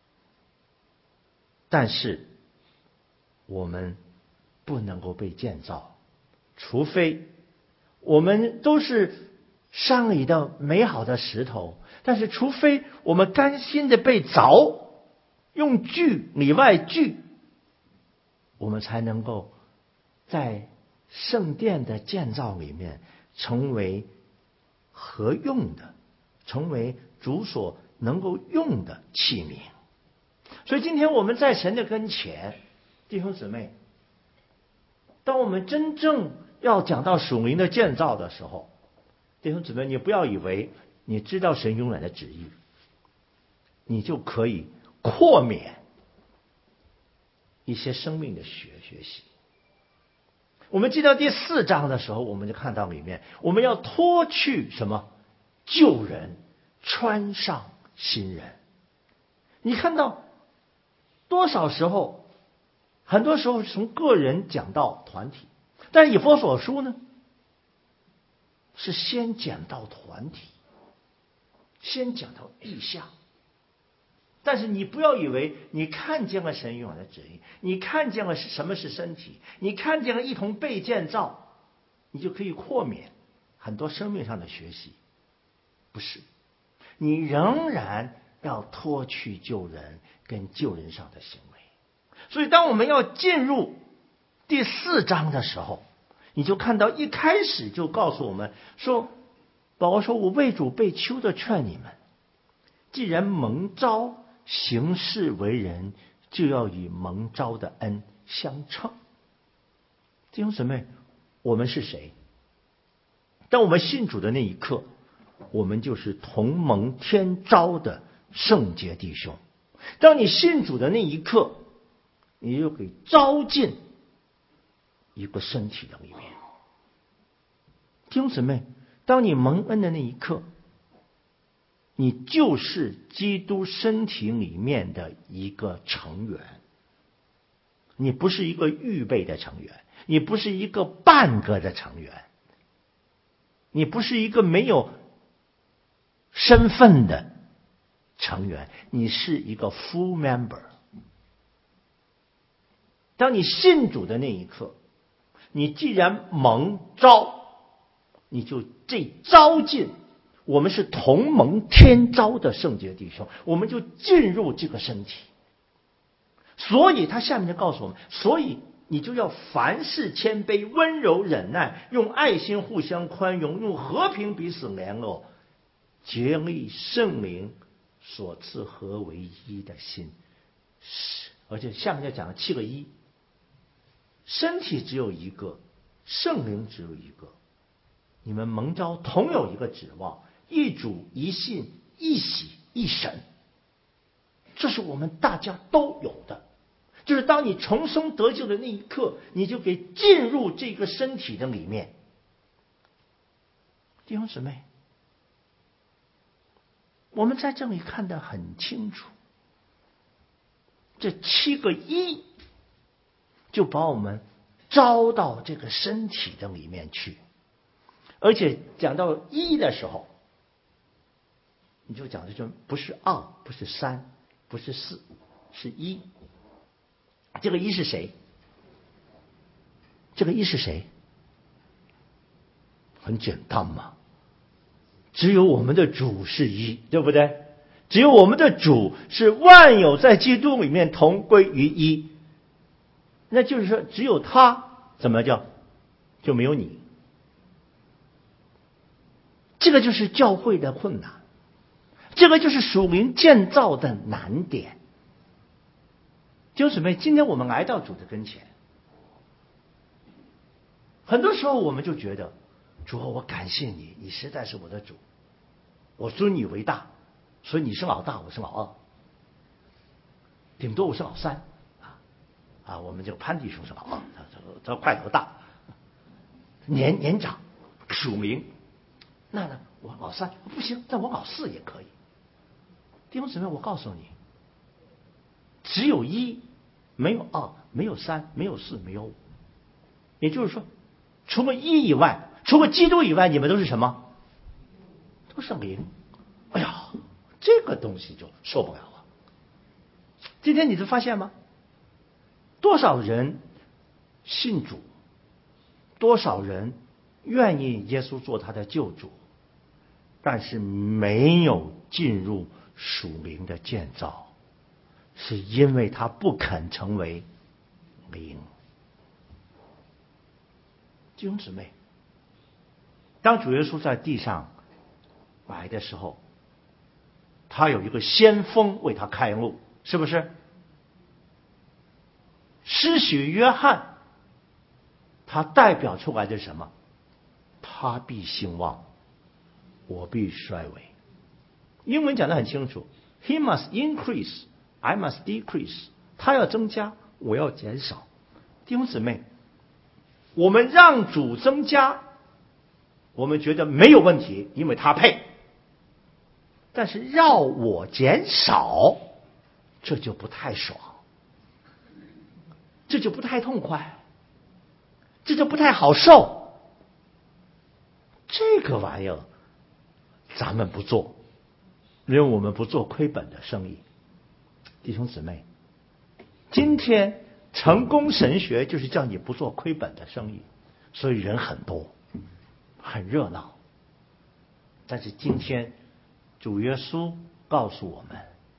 但是我们不能够被建造，除非我们都是山里的美好的石头，但是除非我们甘心的被凿，用锯里外锯，我们才能够在圣殿的建造里面成为合用的，成为主所能够用的器皿。所以今天我们在神的跟前，弟兄姊妹，当我们真正要讲到属灵的建造的时候，弟兄姊妹，你不要以为你知道神永远的旨意，你就可以豁免一些生命的学习。我们记到第4章的时候，我们就看到里面，我们要脱去什么？旧人，穿上新人。你看到多少时候，很多时候是从个人讲到团体，但是以弗所书呢，是先讲到团体，先讲到意象。但是你不要以为你看见了神永远的旨意，你看见了什么是身体，你看见了一同被建造，你就可以豁免很多生命上的学习。不是，你仍然要脱去旧人跟旧人上的行为。所以当我们要进入第4章的时候，你就看到一开始就告诉我们说，保罗说，我为主被囚的劝你们，既然蒙召行事为人，就要以蒙召的恩相称。弟兄姊妹，我们是谁？当我们信主的那一刻，我们就是同蒙天召的圣洁弟兄。当你信主的那一刻，你就给召进一个身体的里面。弟兄姊妹，当你蒙恩的那一刻，你就是基督身体里面的一个成员。你不是一个预备的成员，你不是一个半个的成员，你不是一个没有身份的成员，你是一个 full member。 当你信主的那一刻，你既然蒙召，你就这召进，我们是同蒙天召的圣洁弟兄，我们就进入这个身体。所以他下面就告诉我们，所以你就要凡事谦卑，温柔忍耐，用爱心互相宽容，用和平彼此联络，竭力圣灵所赐合为一的心。而且下面就讲了7个一，身体只有一个，圣灵只有一个，你们蒙召同有一个指望，一主一信一喜一神，这是我们大家都有的。就是当你重生得救的那一刻，你就给进入这个身体的里面。弟兄姊妹，我们在这里看得很清楚，这7个一就把我们招到这个身体的里面去。而且讲到1的时候，你就讲的就不是2，不是3，不是4，是1。这个1是谁？这个1是谁？很简单嘛，只有我们的主是1，对不对？只有我们的主是万有在基督里面同归于1。那就是说，只有他怎么叫就没有你。这个就是教会的困难，这个就是属灵建造的难点。 弟兄姊妹，今天我们来到主的跟前，很多时候我们就觉得，主啊，我感谢你，你实在是我的主，我尊你为大，所以你是老大，我是老二，顶多我是老三我们这个潘弟兄是老二，他块头大，年长，属灵。那呢，我老三不行，但我老四也可以。弟兄姊妹，我告诉你，只有一，没有二，没有三，没有四，没有五。也就是说，除了一以外，除了基督以外，你们都是什么？都是零。哎呀，这个东西就受不了了。今天你就发现吗？多少人信主，多少人愿意耶稣做他的救主，但是没有进入属灵的建造，是因为他不肯成为灵。弟兄姊妹，当主耶稣在地上来的时候，他有一个先锋为他开路，是不是？施洗约翰，他代表出来的是什么？他必兴旺，我必衰微。英文讲得很清楚 ，He must increase, I must decrease。他要增加，我要减少。弟兄姊妹，我们让主增加，我们觉得没有问题，因为他配。但是让我减少，这就不太爽，这就不太痛快，这就不太好受。这个玩意儿咱们不做，因为我们不做亏本的生意。弟兄姊妹，今天成功神学就是叫你不做亏本的生意，所以人很多，很热闹。但是今天主耶稣告诉我们，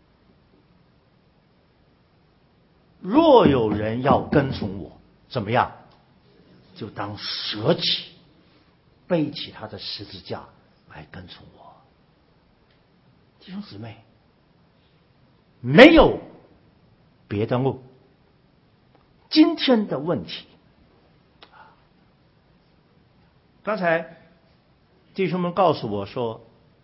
若有人要跟从我，怎么样？就当舍己，背起他的十字架来跟从我。弟兄姊妹，没有别的路。今天的问题，刚才弟兄们告诉我说，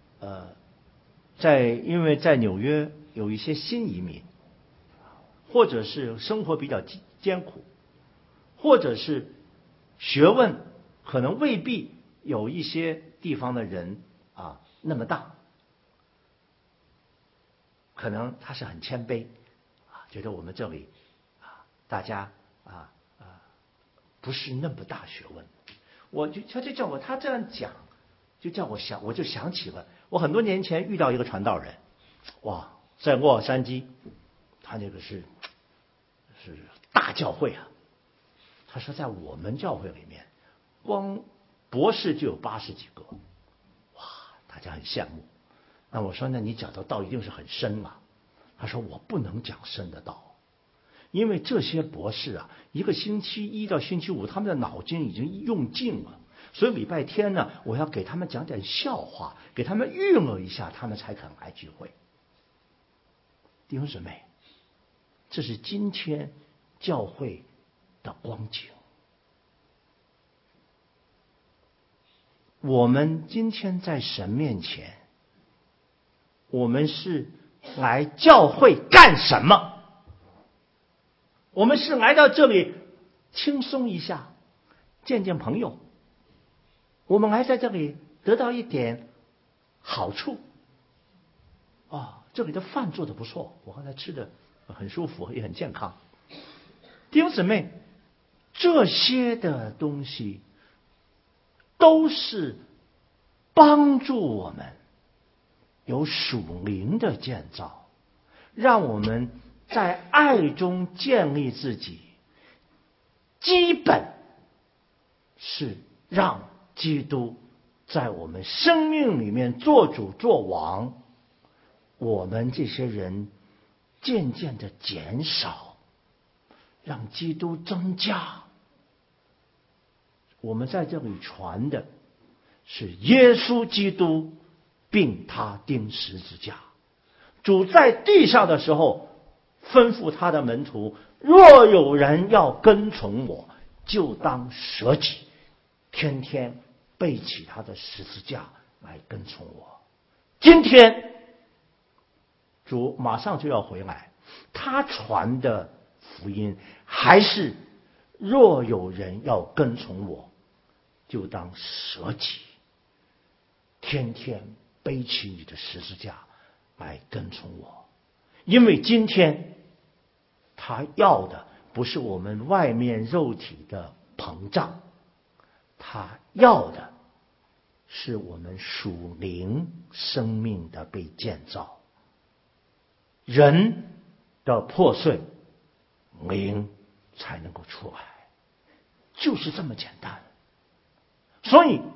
因为在纽约有一些新移民，或者是生活比较艰苦，或者是学问可能未必有一些地方的人那么大，可能他是很谦卑觉得我们这里大家不是那么大学问。他就叫我，他这样讲，就叫我想，我就想起了我很多年前遇到一个传道人，哇，在洛杉矶，他那个是大教会啊。他说在我们教会里面，光博士就有80几个，哇，大家很羡慕。那我说，那你讲的道一定是很深啊。他说我不能讲深的道，因为这些博士一个星期一到星期五，他们的脑筋已经用尽了，所以礼拜天呢，我要给他们讲点笑话，给他们娱乐一下，他们才肯来聚会。弟兄姊妹，这是今天教会的光景。我们今天在神面前，我们是来教会干什么？我们是来到这里轻松一下，见见朋友，我们还在这里得到一点好处。这里的饭做得不错，我刚才吃的很舒服，也很健康。弟兄姊妹，这些的东西都是帮助我们有属灵的建造，让我们在爱中建立自己，基本是让基督在我们生命里面做主做王，我们这些人渐渐的减少，让基督增加。我们在这里传的是耶稣基督并他钉十字架。主在地上的时候吩咐他的门徒，若有人要跟从我，就当舍己，天天背起他的十字架来跟从我。今天主马上就要回来，他传的福音还是若有人要跟从我，就当舍己，天天背起你的十字架来跟从我。因为今天他要的不是我们外面肉体的膨胀，他要的是我们属灵生命的被建造。人的破碎，灵才能够出来，就是这么简单。所以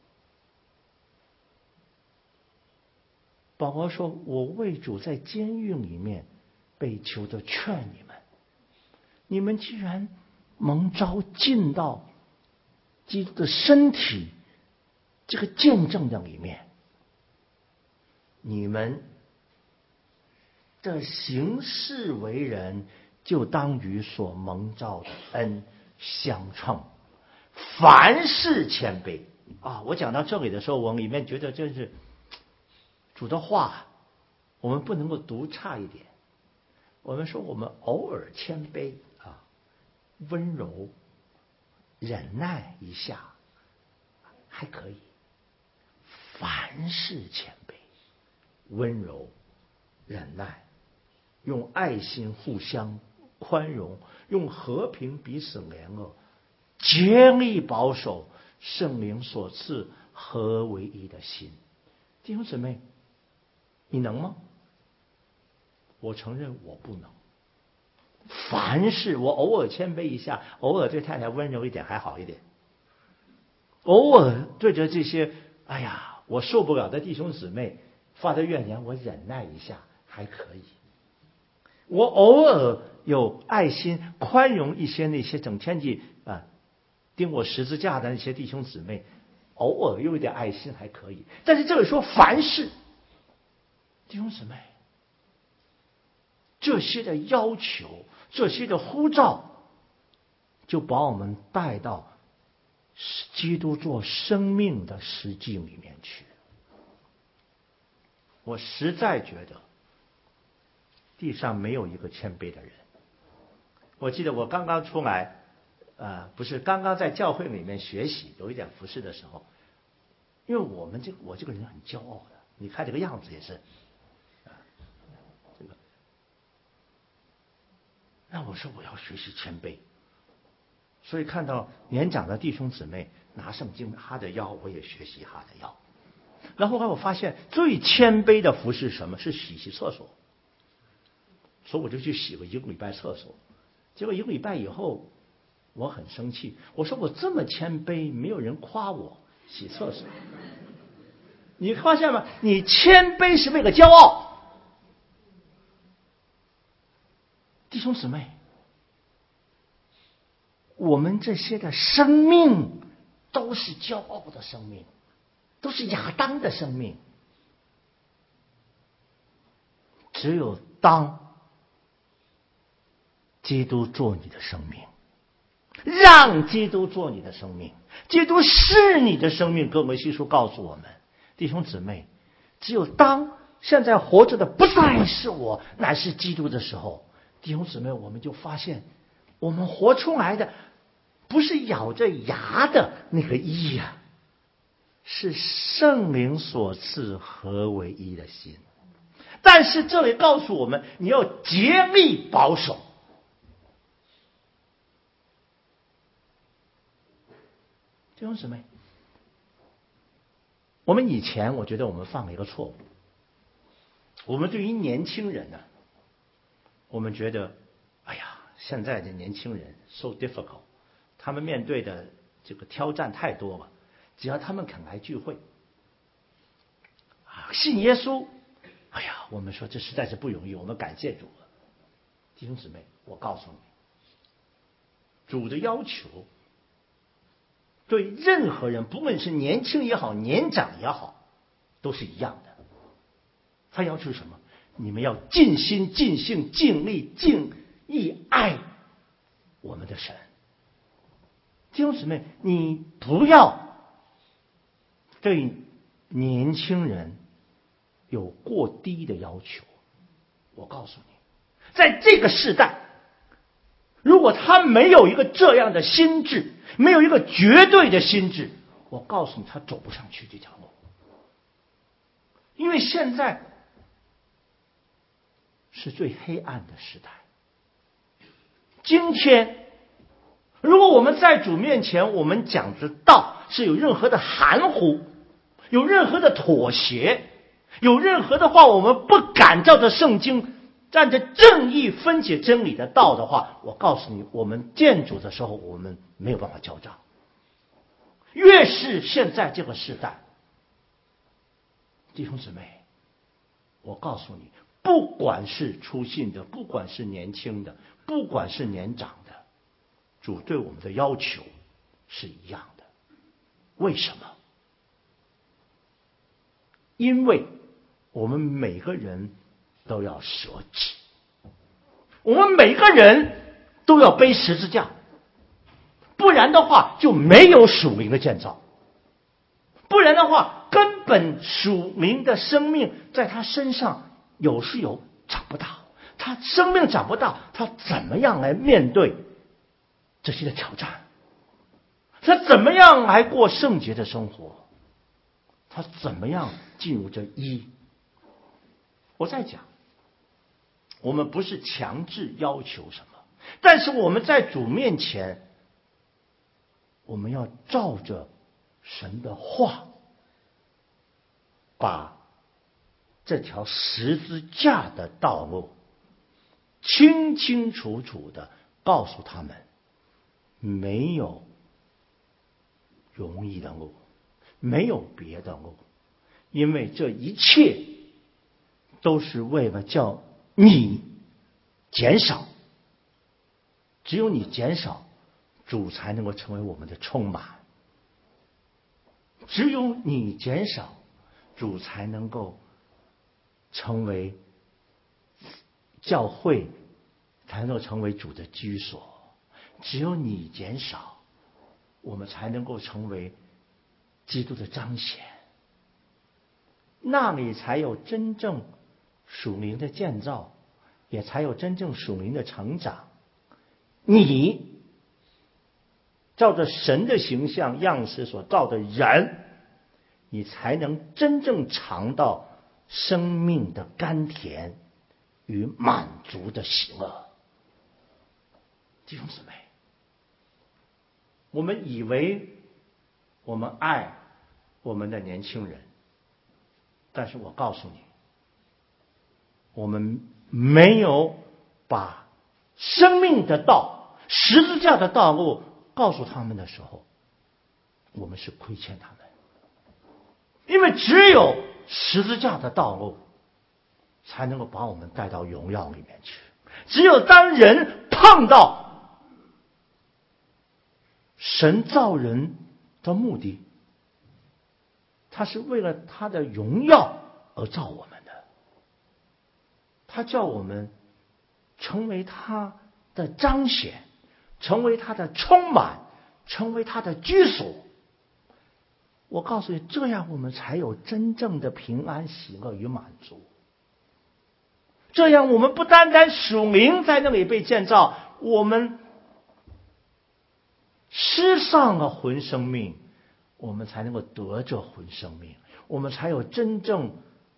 保罗说，我为主在监狱里面被囚的劝你们，你们既然蒙召进到基督的身体这个见证的里面，你们的行事为人就当与所蒙召的恩相称，凡事谦卑啊！我讲到这里的时候，我里面觉得真是主的话，我们不能够读差一点。我们说我们偶尔谦卑啊，温柔忍耐一下还可以，凡事谦卑温柔忍耐，用爱心互相宽容，用和平彼此联络，竭力保守圣灵所赐合为一的心。弟兄姊妹，你能吗？我承认我不能。凡事我偶尔谦卑一下，偶尔对太太温柔一点还好一点，偶尔对着这些哎呀我受不了的弟兄姊妹发的怨言，我忍耐一下还可以。我偶尔有爱心宽容一些那些整天去钉我十字架的那些弟兄姊妹，偶尔有一点爱心还可以。但是这里说凡事，弟兄姊妹，这些的要求，这些的呼召，就把我们带到基督做生命的实际里面去。我实在觉得地上没有一个谦卑的人。我记得我刚刚出来不是刚刚在教会里面学习有一点服事的时候，因为我这个人很骄傲的，你看这个样子也是这个，那我说我要学习谦卑，所以看到年长的弟兄姊妹拿圣经哈着腰，我也学习哈着腰。然后我发现最谦卑的服事是什么？是洗厕所。所以我就去洗了1个礼拜厕所，结果1个礼拜以后我很生气，我说我这么谦卑，没有人夸我洗厕所。你发现吗？你谦卑是为了骄傲。弟兄姊妹，我们这些的生命都是骄傲的生命，都是亚当的生命。只有当基督做你的生命，让基督做你的生命，基督是你的生命。哥罗西书告诉我们，弟兄姊妹，只有当现在活着的不再是我，乃是基督的时候，弟兄姊妹，我们就发现我们活出来的不是咬着牙的那个义啊，是圣灵所赐合为一的心。但是这里告诉我们，你要竭力保守。弟兄姊妹，我们以前我觉得我们犯了一个错误，我们对于年轻人呢，我们觉得哎呀，现在的年轻人 so difficult， 他们面对的这个挑战太多了，只要他们肯来聚会信耶稣，哎呀，我们说这实在是不容易，我们感谢主了。弟兄姊妹，我告诉你，主的要求对任何人，不论是年轻也好，年长也好，都是一样的。他要求什么？ 你们要尽心、尽性、尽力、尽意爱我们的神。弟兄姊妹，你不要对年轻人有过低的要求。我告诉你，在这个时代，如果他没有一个这样的心智，没有一个绝对的心智，我告诉你，他走不上去这条路。因为现在是最黑暗的时代。今天如果我们在主面前，我们讲的道是有任何的含糊，有任何的妥协，有任何的话我们不敢照着圣经站着正义分解真理的道的话，我告诉你，我们见主的时候我们没有办法交账。越是现在这个时代，弟兄姊妹，我告诉你，不管是初信的，不管是年轻的，不管是年长的，主对我们的要求是一样的。为什么？因为我们每个人都要舍己，我们每个人都要背十字架，不然的话就没有属灵的建造，不然的话根本属灵的生命在他身上有是有长不大，他生命长不大，他怎么样来面对这些的挑战？他怎么样来过圣洁的生活？他怎么样进入这一？我在讲，我们不是强制要求什么，但是我们在主面前，我们要照着神的话，把这条十字架的道路清清楚楚的告诉他们，没有容易的路，没有别的路，因为这一切都是为了叫你减少，只有你减少，主才能够成为我们的充满，只有你减少，主才能够成为教会，才能够成为主的居所，只有你减少，我们才能够成为基督的彰显，那里才有真正属灵的建造，也才有真正属灵的成长。你照着神的形象样式所造的人，你才能真正尝到生命的甘甜与满足的喜乐。弟兄姊妹，我们以为我们爱我们的年轻人，但是我告诉你，我们没有把生命的道、十字架的道路告诉他们的时候，我们是亏欠他们。因为只有十字架的道路才能够把我们带到荣耀里面去。只有当人碰到神造人的目的，他是为了他的荣耀而造我们的，他叫我们成为他的彰显，成为他的充满，成为他的居所。我告诉你，这样我们才有真正的平安、喜乐与满足。这样我们不单单属灵在那里被建造，我们失丧了魂生命，我们才能够得着魂生命，我们才有真正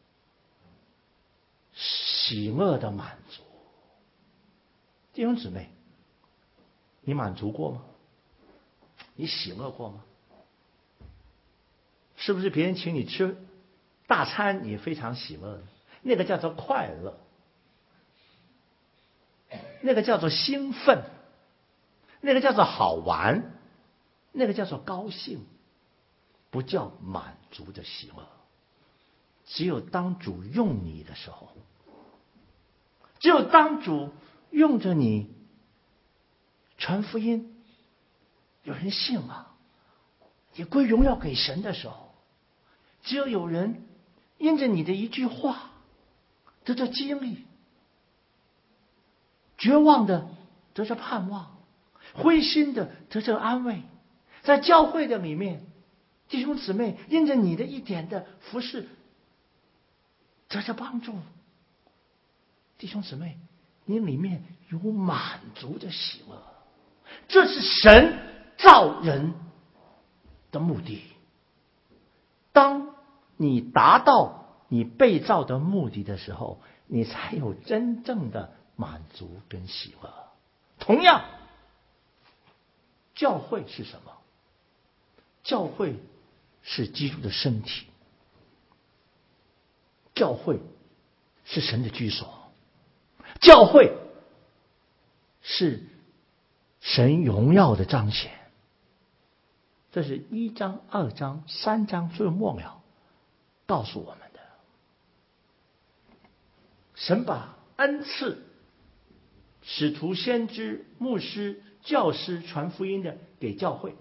喜乐的满足。弟兄姊妹，你满足过吗？你喜乐过吗？是不是别人请你吃大餐你非常喜乐？那个叫做快乐，那个叫做兴奋，那个叫做好玩，那个叫做高兴，不叫满足的喜乐。只有当主用你的时候，只有当主用着你传福音，有人信了，也归荣耀给神的时候，只有有人因着你的一句话， 得着激励，绝望的得着盼望，灰心的得着安慰。在教会的里面，弟兄姊妹因着你的一点的服侍得着帮助，弟兄姊妹你里面有满足的喜乐。这是神造人的目的。当你达到你被造的目的的时候，你才有真正的满足跟喜乐。同样，教会是什么？教会是基督的身体，教会是神的居所，教会是神荣耀的彰显。这是1章、2章、3章最末了告诉我们的。神把恩赐，使徒、先知、牧师、教师传福音的给教会，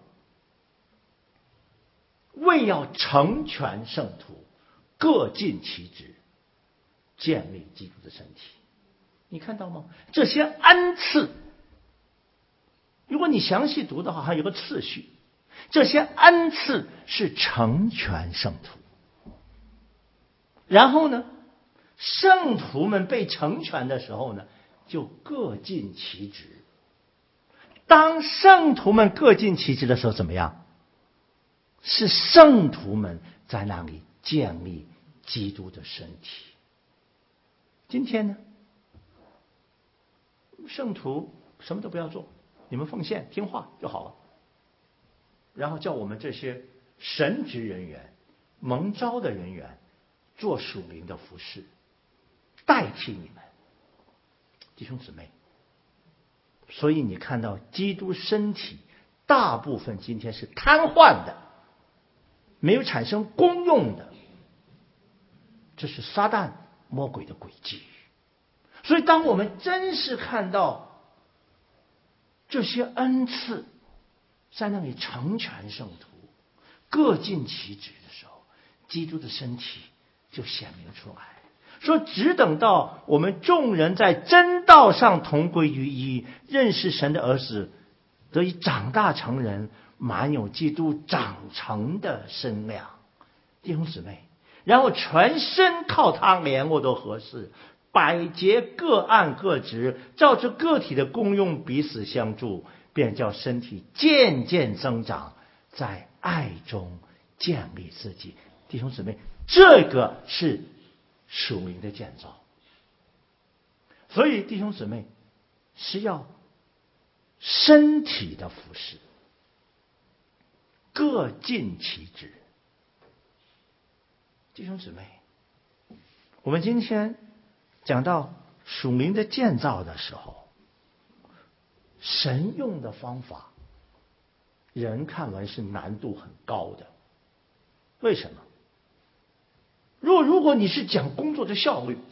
为要成全圣徒，各尽其职，建立基督的身体。你看到吗？这些恩赐，如果你详细读的话，还有个次序。这些恩赐是成全圣徒，然后呢，圣徒们被成全的时候呢，就各尽其职。当圣徒们各尽其职的时候，怎么样？是圣徒们在那里建立基督的身体。今天呢，圣徒什么都不要做，你们奉献听话就好了。然后叫我们这些神职人员、蒙召的人员做属灵的服事，代替你们，弟兄姊妹。所以你看到基督身体大部分今天是瘫痪的，没有产生功用的，这是撒旦魔鬼的诡计。所以当我们真是看到这些恩赐在那里成全圣徒，各尽其职的时候，基督的身体就显明出来。说只等到我们众人在真道上同归于一，认识神的儿子，得以长大成人，满有基督长成的身量。弟兄姊妹，然后全身靠他联络都合适，百节各按各职，照着个体的功用彼此相助，便叫身体渐渐增长，在爱中建立自己。弟兄姊妹，这个是属灵的建造。所以弟兄姊妹是要身体的服事，各尽其职。弟兄姊妹，我们今天讲到属灵的建造的时候，神用的方法，人看完是难度很高的。为什么？如果你是讲工作的效率，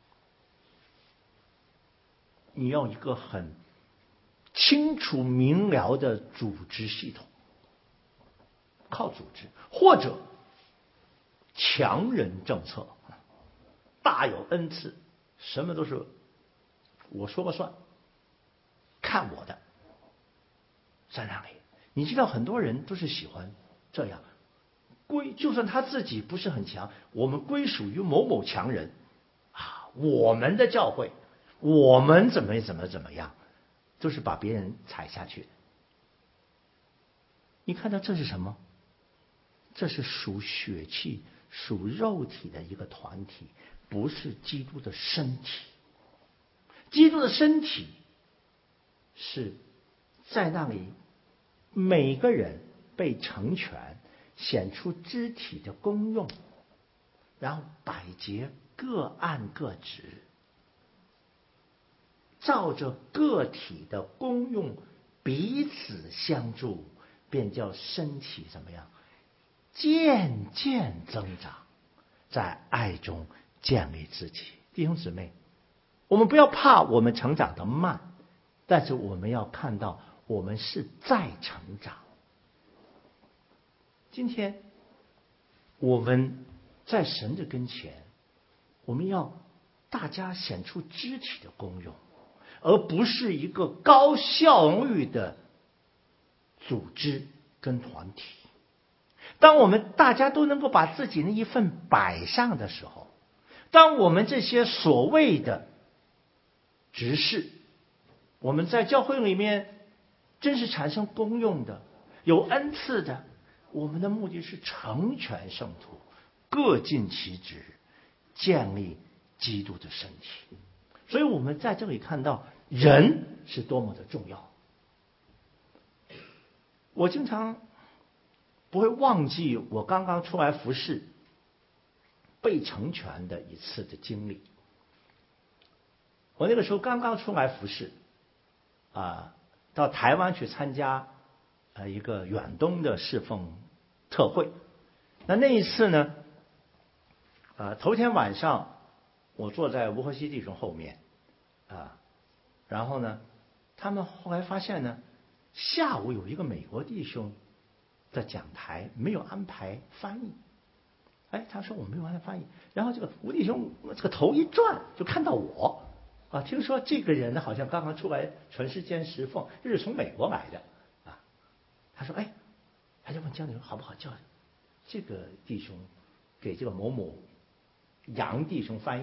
你要一个很清楚明了的组织系统，靠组织，或者强人政策，大有恩赐，什么都是我说了算，看我的，在那里。你知道很多人都是喜欢这样，就算他自己不是很强，我们归属于某某强人啊，我们的教会，我们怎么样，都是把别人踩下去的。你看到这是什么？这是属血气、属肉体的一个团体，不是基督的身体。基督的身体是在那里，每个人被成全，显出肢体的功用，然后百节各按各职，照着个体的功用彼此相助，便叫身体怎么样？渐渐增长，在爱中建立自己。弟兄姊妹，我们不要怕我们成长的慢，但是我们要看到我们是在成长。今天我们在神的跟前，我们要大家显出肢体的功用，而不是一个高效率的组织跟团体。当我们大家都能够把自己那一份摆上的时候，当我们这些所谓的执事，我们在教会里面真是产生功用的，有恩赐的，我们的目的是成全圣徒，各尽其职，建立基督的身体。所以我们在这里看到人是多么的重要。我经常不会忘记我刚刚出来服侍被成全的一次的经历。我那个时候刚刚出来服侍到台湾去参加一个远东的侍奉特会。那一次呢头天晚上我坐在吴和熙弟兄后面然后呢他们后来发现呢，下午有一个美国弟兄的讲台没有安排翻译。他说我没有安排翻译，然后这个吴弟兄这个头一转就看到我听说这个人呢好像刚刚出来全世界侍奉，就是从美国来的他说他就问江弟兄好不好叫这个弟兄给这个某某杨弟兄翻译。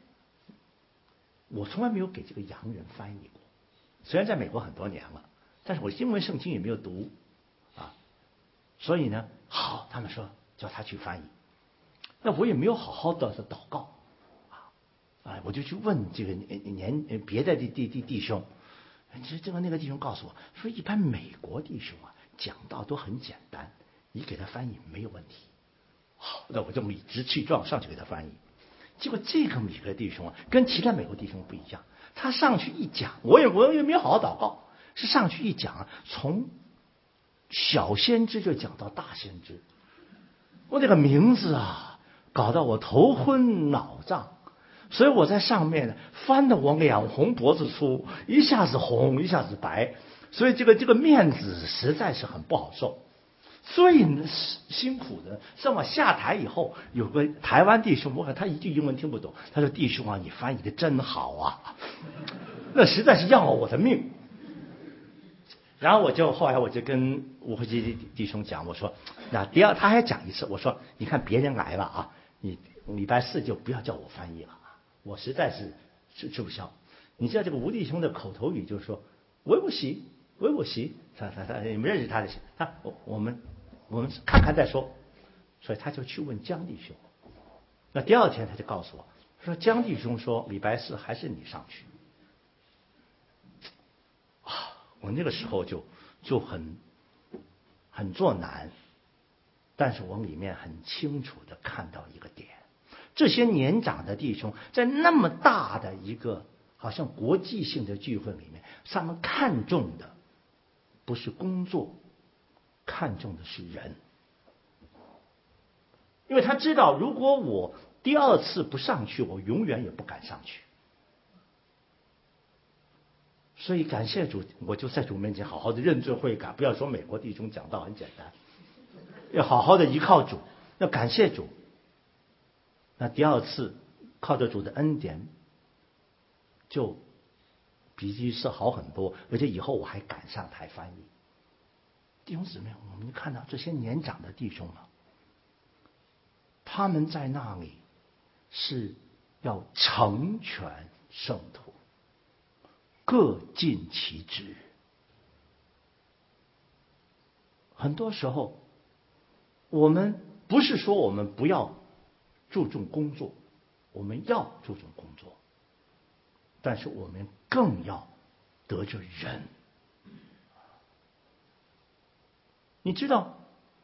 我从来没有给这个洋人翻译过，虽然在美国很多年了，但是我英文圣经也没有读所以呢好，他们说叫他去翻译。那我也没有好好的祷告我就去问这个别的弟兄，这个那个弟兄告诉我说，一般美国弟兄讲道都很简单，你给他翻译没有问题。好，那我就理直气壮上去给他翻译。结果这个美国弟兄跟其他美国弟兄不一样，他上去一讲，我也没有好好祷告，是上去一讲从小先知就讲到大先知，我这个名字搞到我头昏脑胀。所以我在上面翻得我两红脖子粗，一下子红一下子白，所以这个面子实在是很不好受。最辛苦的是我下台以后，有个台湾弟兄，我看他一句英文听不懂，他说弟兄你翻译的真好那实在是要了我的命。然后后来我就跟吴和基弟兄讲，我说那他还讲一次，我说你看别人来了你礼拜四就不要叫我翻译了，我实在是吃不消。你知道这个吴弟兄的口头语就是说维我习，你们认识他的我们看看再说。所以他就去问江弟兄。那第二天他就告诉我说，江弟兄说礼拜四还是你上去。我那个时候就很作难，但是我里面很清楚的看到一个点，这些年长的弟兄在那么大的一个好像国际性的聚会里面，他们看重的不是工作，看重的是人。因为他知道如果我第二次不上去，我永远也不敢上去。所以感谢主，我就在主面前好好的认罪悔改，不要说美国弟兄讲道很简单，要好好的依靠主，要感谢主。那第二次靠着主的恩典，就比第一次好很多，而且以后我还敢上台翻译。弟兄姊妹，我们看到这些年长的弟兄他们在那里是要成全圣徒，各尽其职。很多时候我们不是说我们不要注重工作，我们要注重工作，但是我们更要得着人。你知道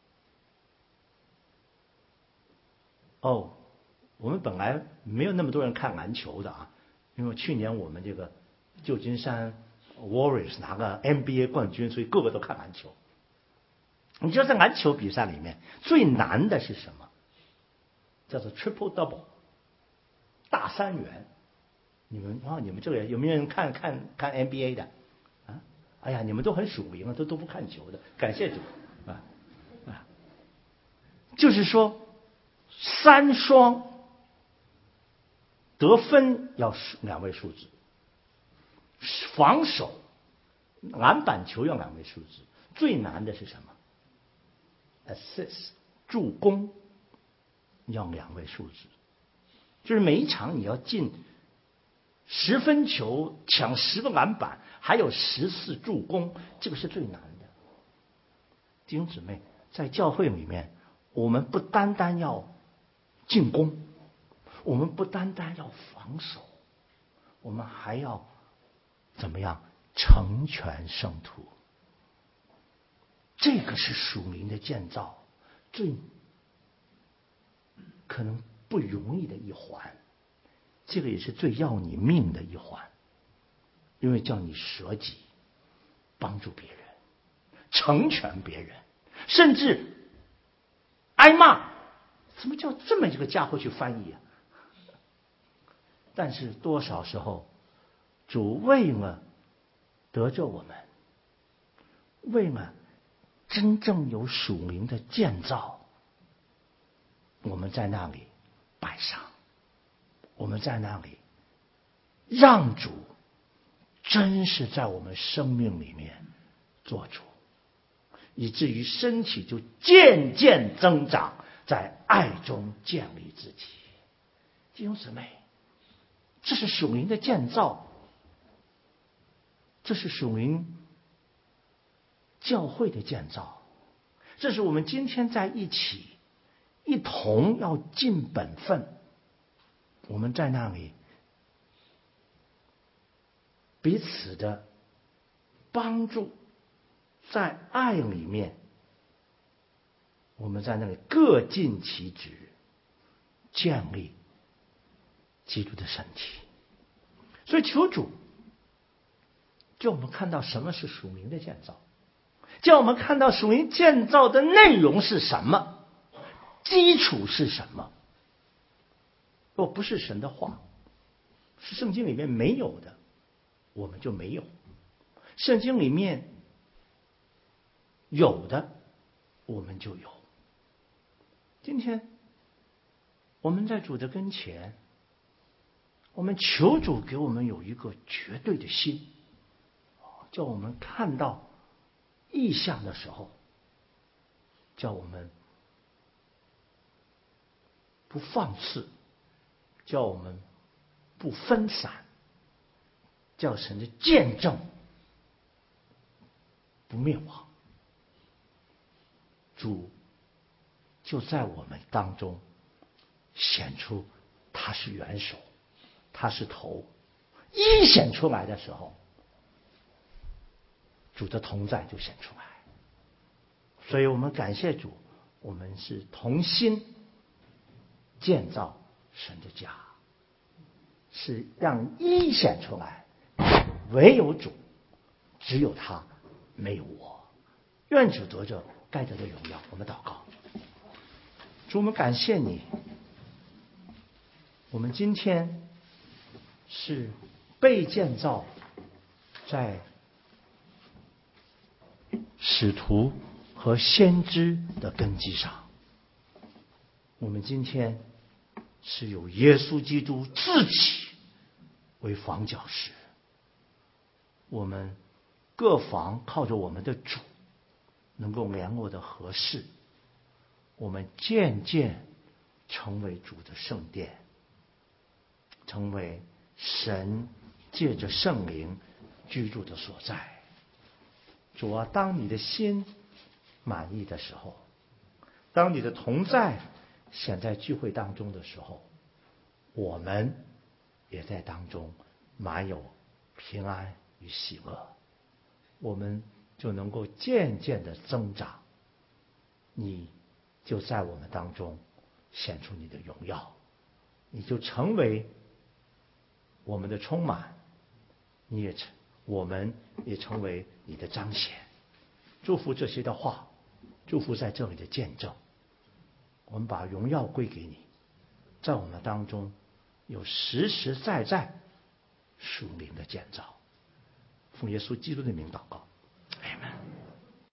我们本来没有那么多人看篮球的因为去年我们这个旧金山 Warriors 拿个 NBA 冠军，所以个个都看篮球。你知道在篮球比赛里面最难的是什么？叫做 triple double， 大三元。你们这个有没有人看 NBA 的哎呀，你们都很属灵都不看球的，感谢主就是说3双得分要2位数字，防守篮板球要2位数字，最难的是什么 ？assist 助攻要2位数字，就是每一场你要进10分球，抢10个篮板，还有14助攻，这个是最难的。弟兄姊妹，在教会里面，我们不单单要进攻，我们不单单要防守，我们还要怎么样成全圣徒？这个是属灵的建造最可能不容易的一环，这个也是最要你命的一环，因为叫你舍己，帮助别人，成全别人，甚至挨骂。什么叫这么一个家伙去翻译啊？但是多少时候，主为了得着我们，为了真正有属灵的建造，我们在那里摆上，我们在那里让主真是在我们生命里面做主，以至于身体就渐渐增长，在爱中建立自己。弟兄姊妹，这是属灵的建造，这是属灵教会的建造，这是我们今天在一起一同要尽本分，我们在那里彼此的帮助，在爱里面，我们在那里各尽其职，建立基督的身体。所以求主叫我们看到什么是属灵的建造，叫我们看到属灵建造的内容是什么，基础是什么。若不是神的话，是圣经里面没有的，我们就没有；圣经里面有的，我们就有。今天我们在主的跟前，我们求主给我们有一个绝对的心，叫我们看到异象的时候，叫我们不放肆，叫我们不分散，叫神的见证不灭亡。主就在我们当中显出他是元首，他是头，一显出来的时候，主的同在就显出来。所以我们感谢主，我们是同心建造神的家，是让一显出来，唯有主，只有他，没有我。愿主得着该得的荣耀。我们祷告。主，我们感谢你，我们今天是被建造在使徒和先知的根基上。我们今天是有耶稣基督自己为房角石，我们各房靠着我们的主能够联络的合适，我们渐渐成为主的圣殿，成为神借着圣灵居住的所在。主啊，当你的心满意的时候，当你的同在显在聚会当中的时候，我们也在当中满有平安与喜乐，我们就能够渐渐的增长，你就在我们当中显出你的荣耀，你就成为我们的充满，我们也成为你的彰显。祝福这些的话，祝福在这里的见证，我们把荣耀归给你，在我们当中有实实在在属灵的建造。奉耶稣基督的名祷告，阿们。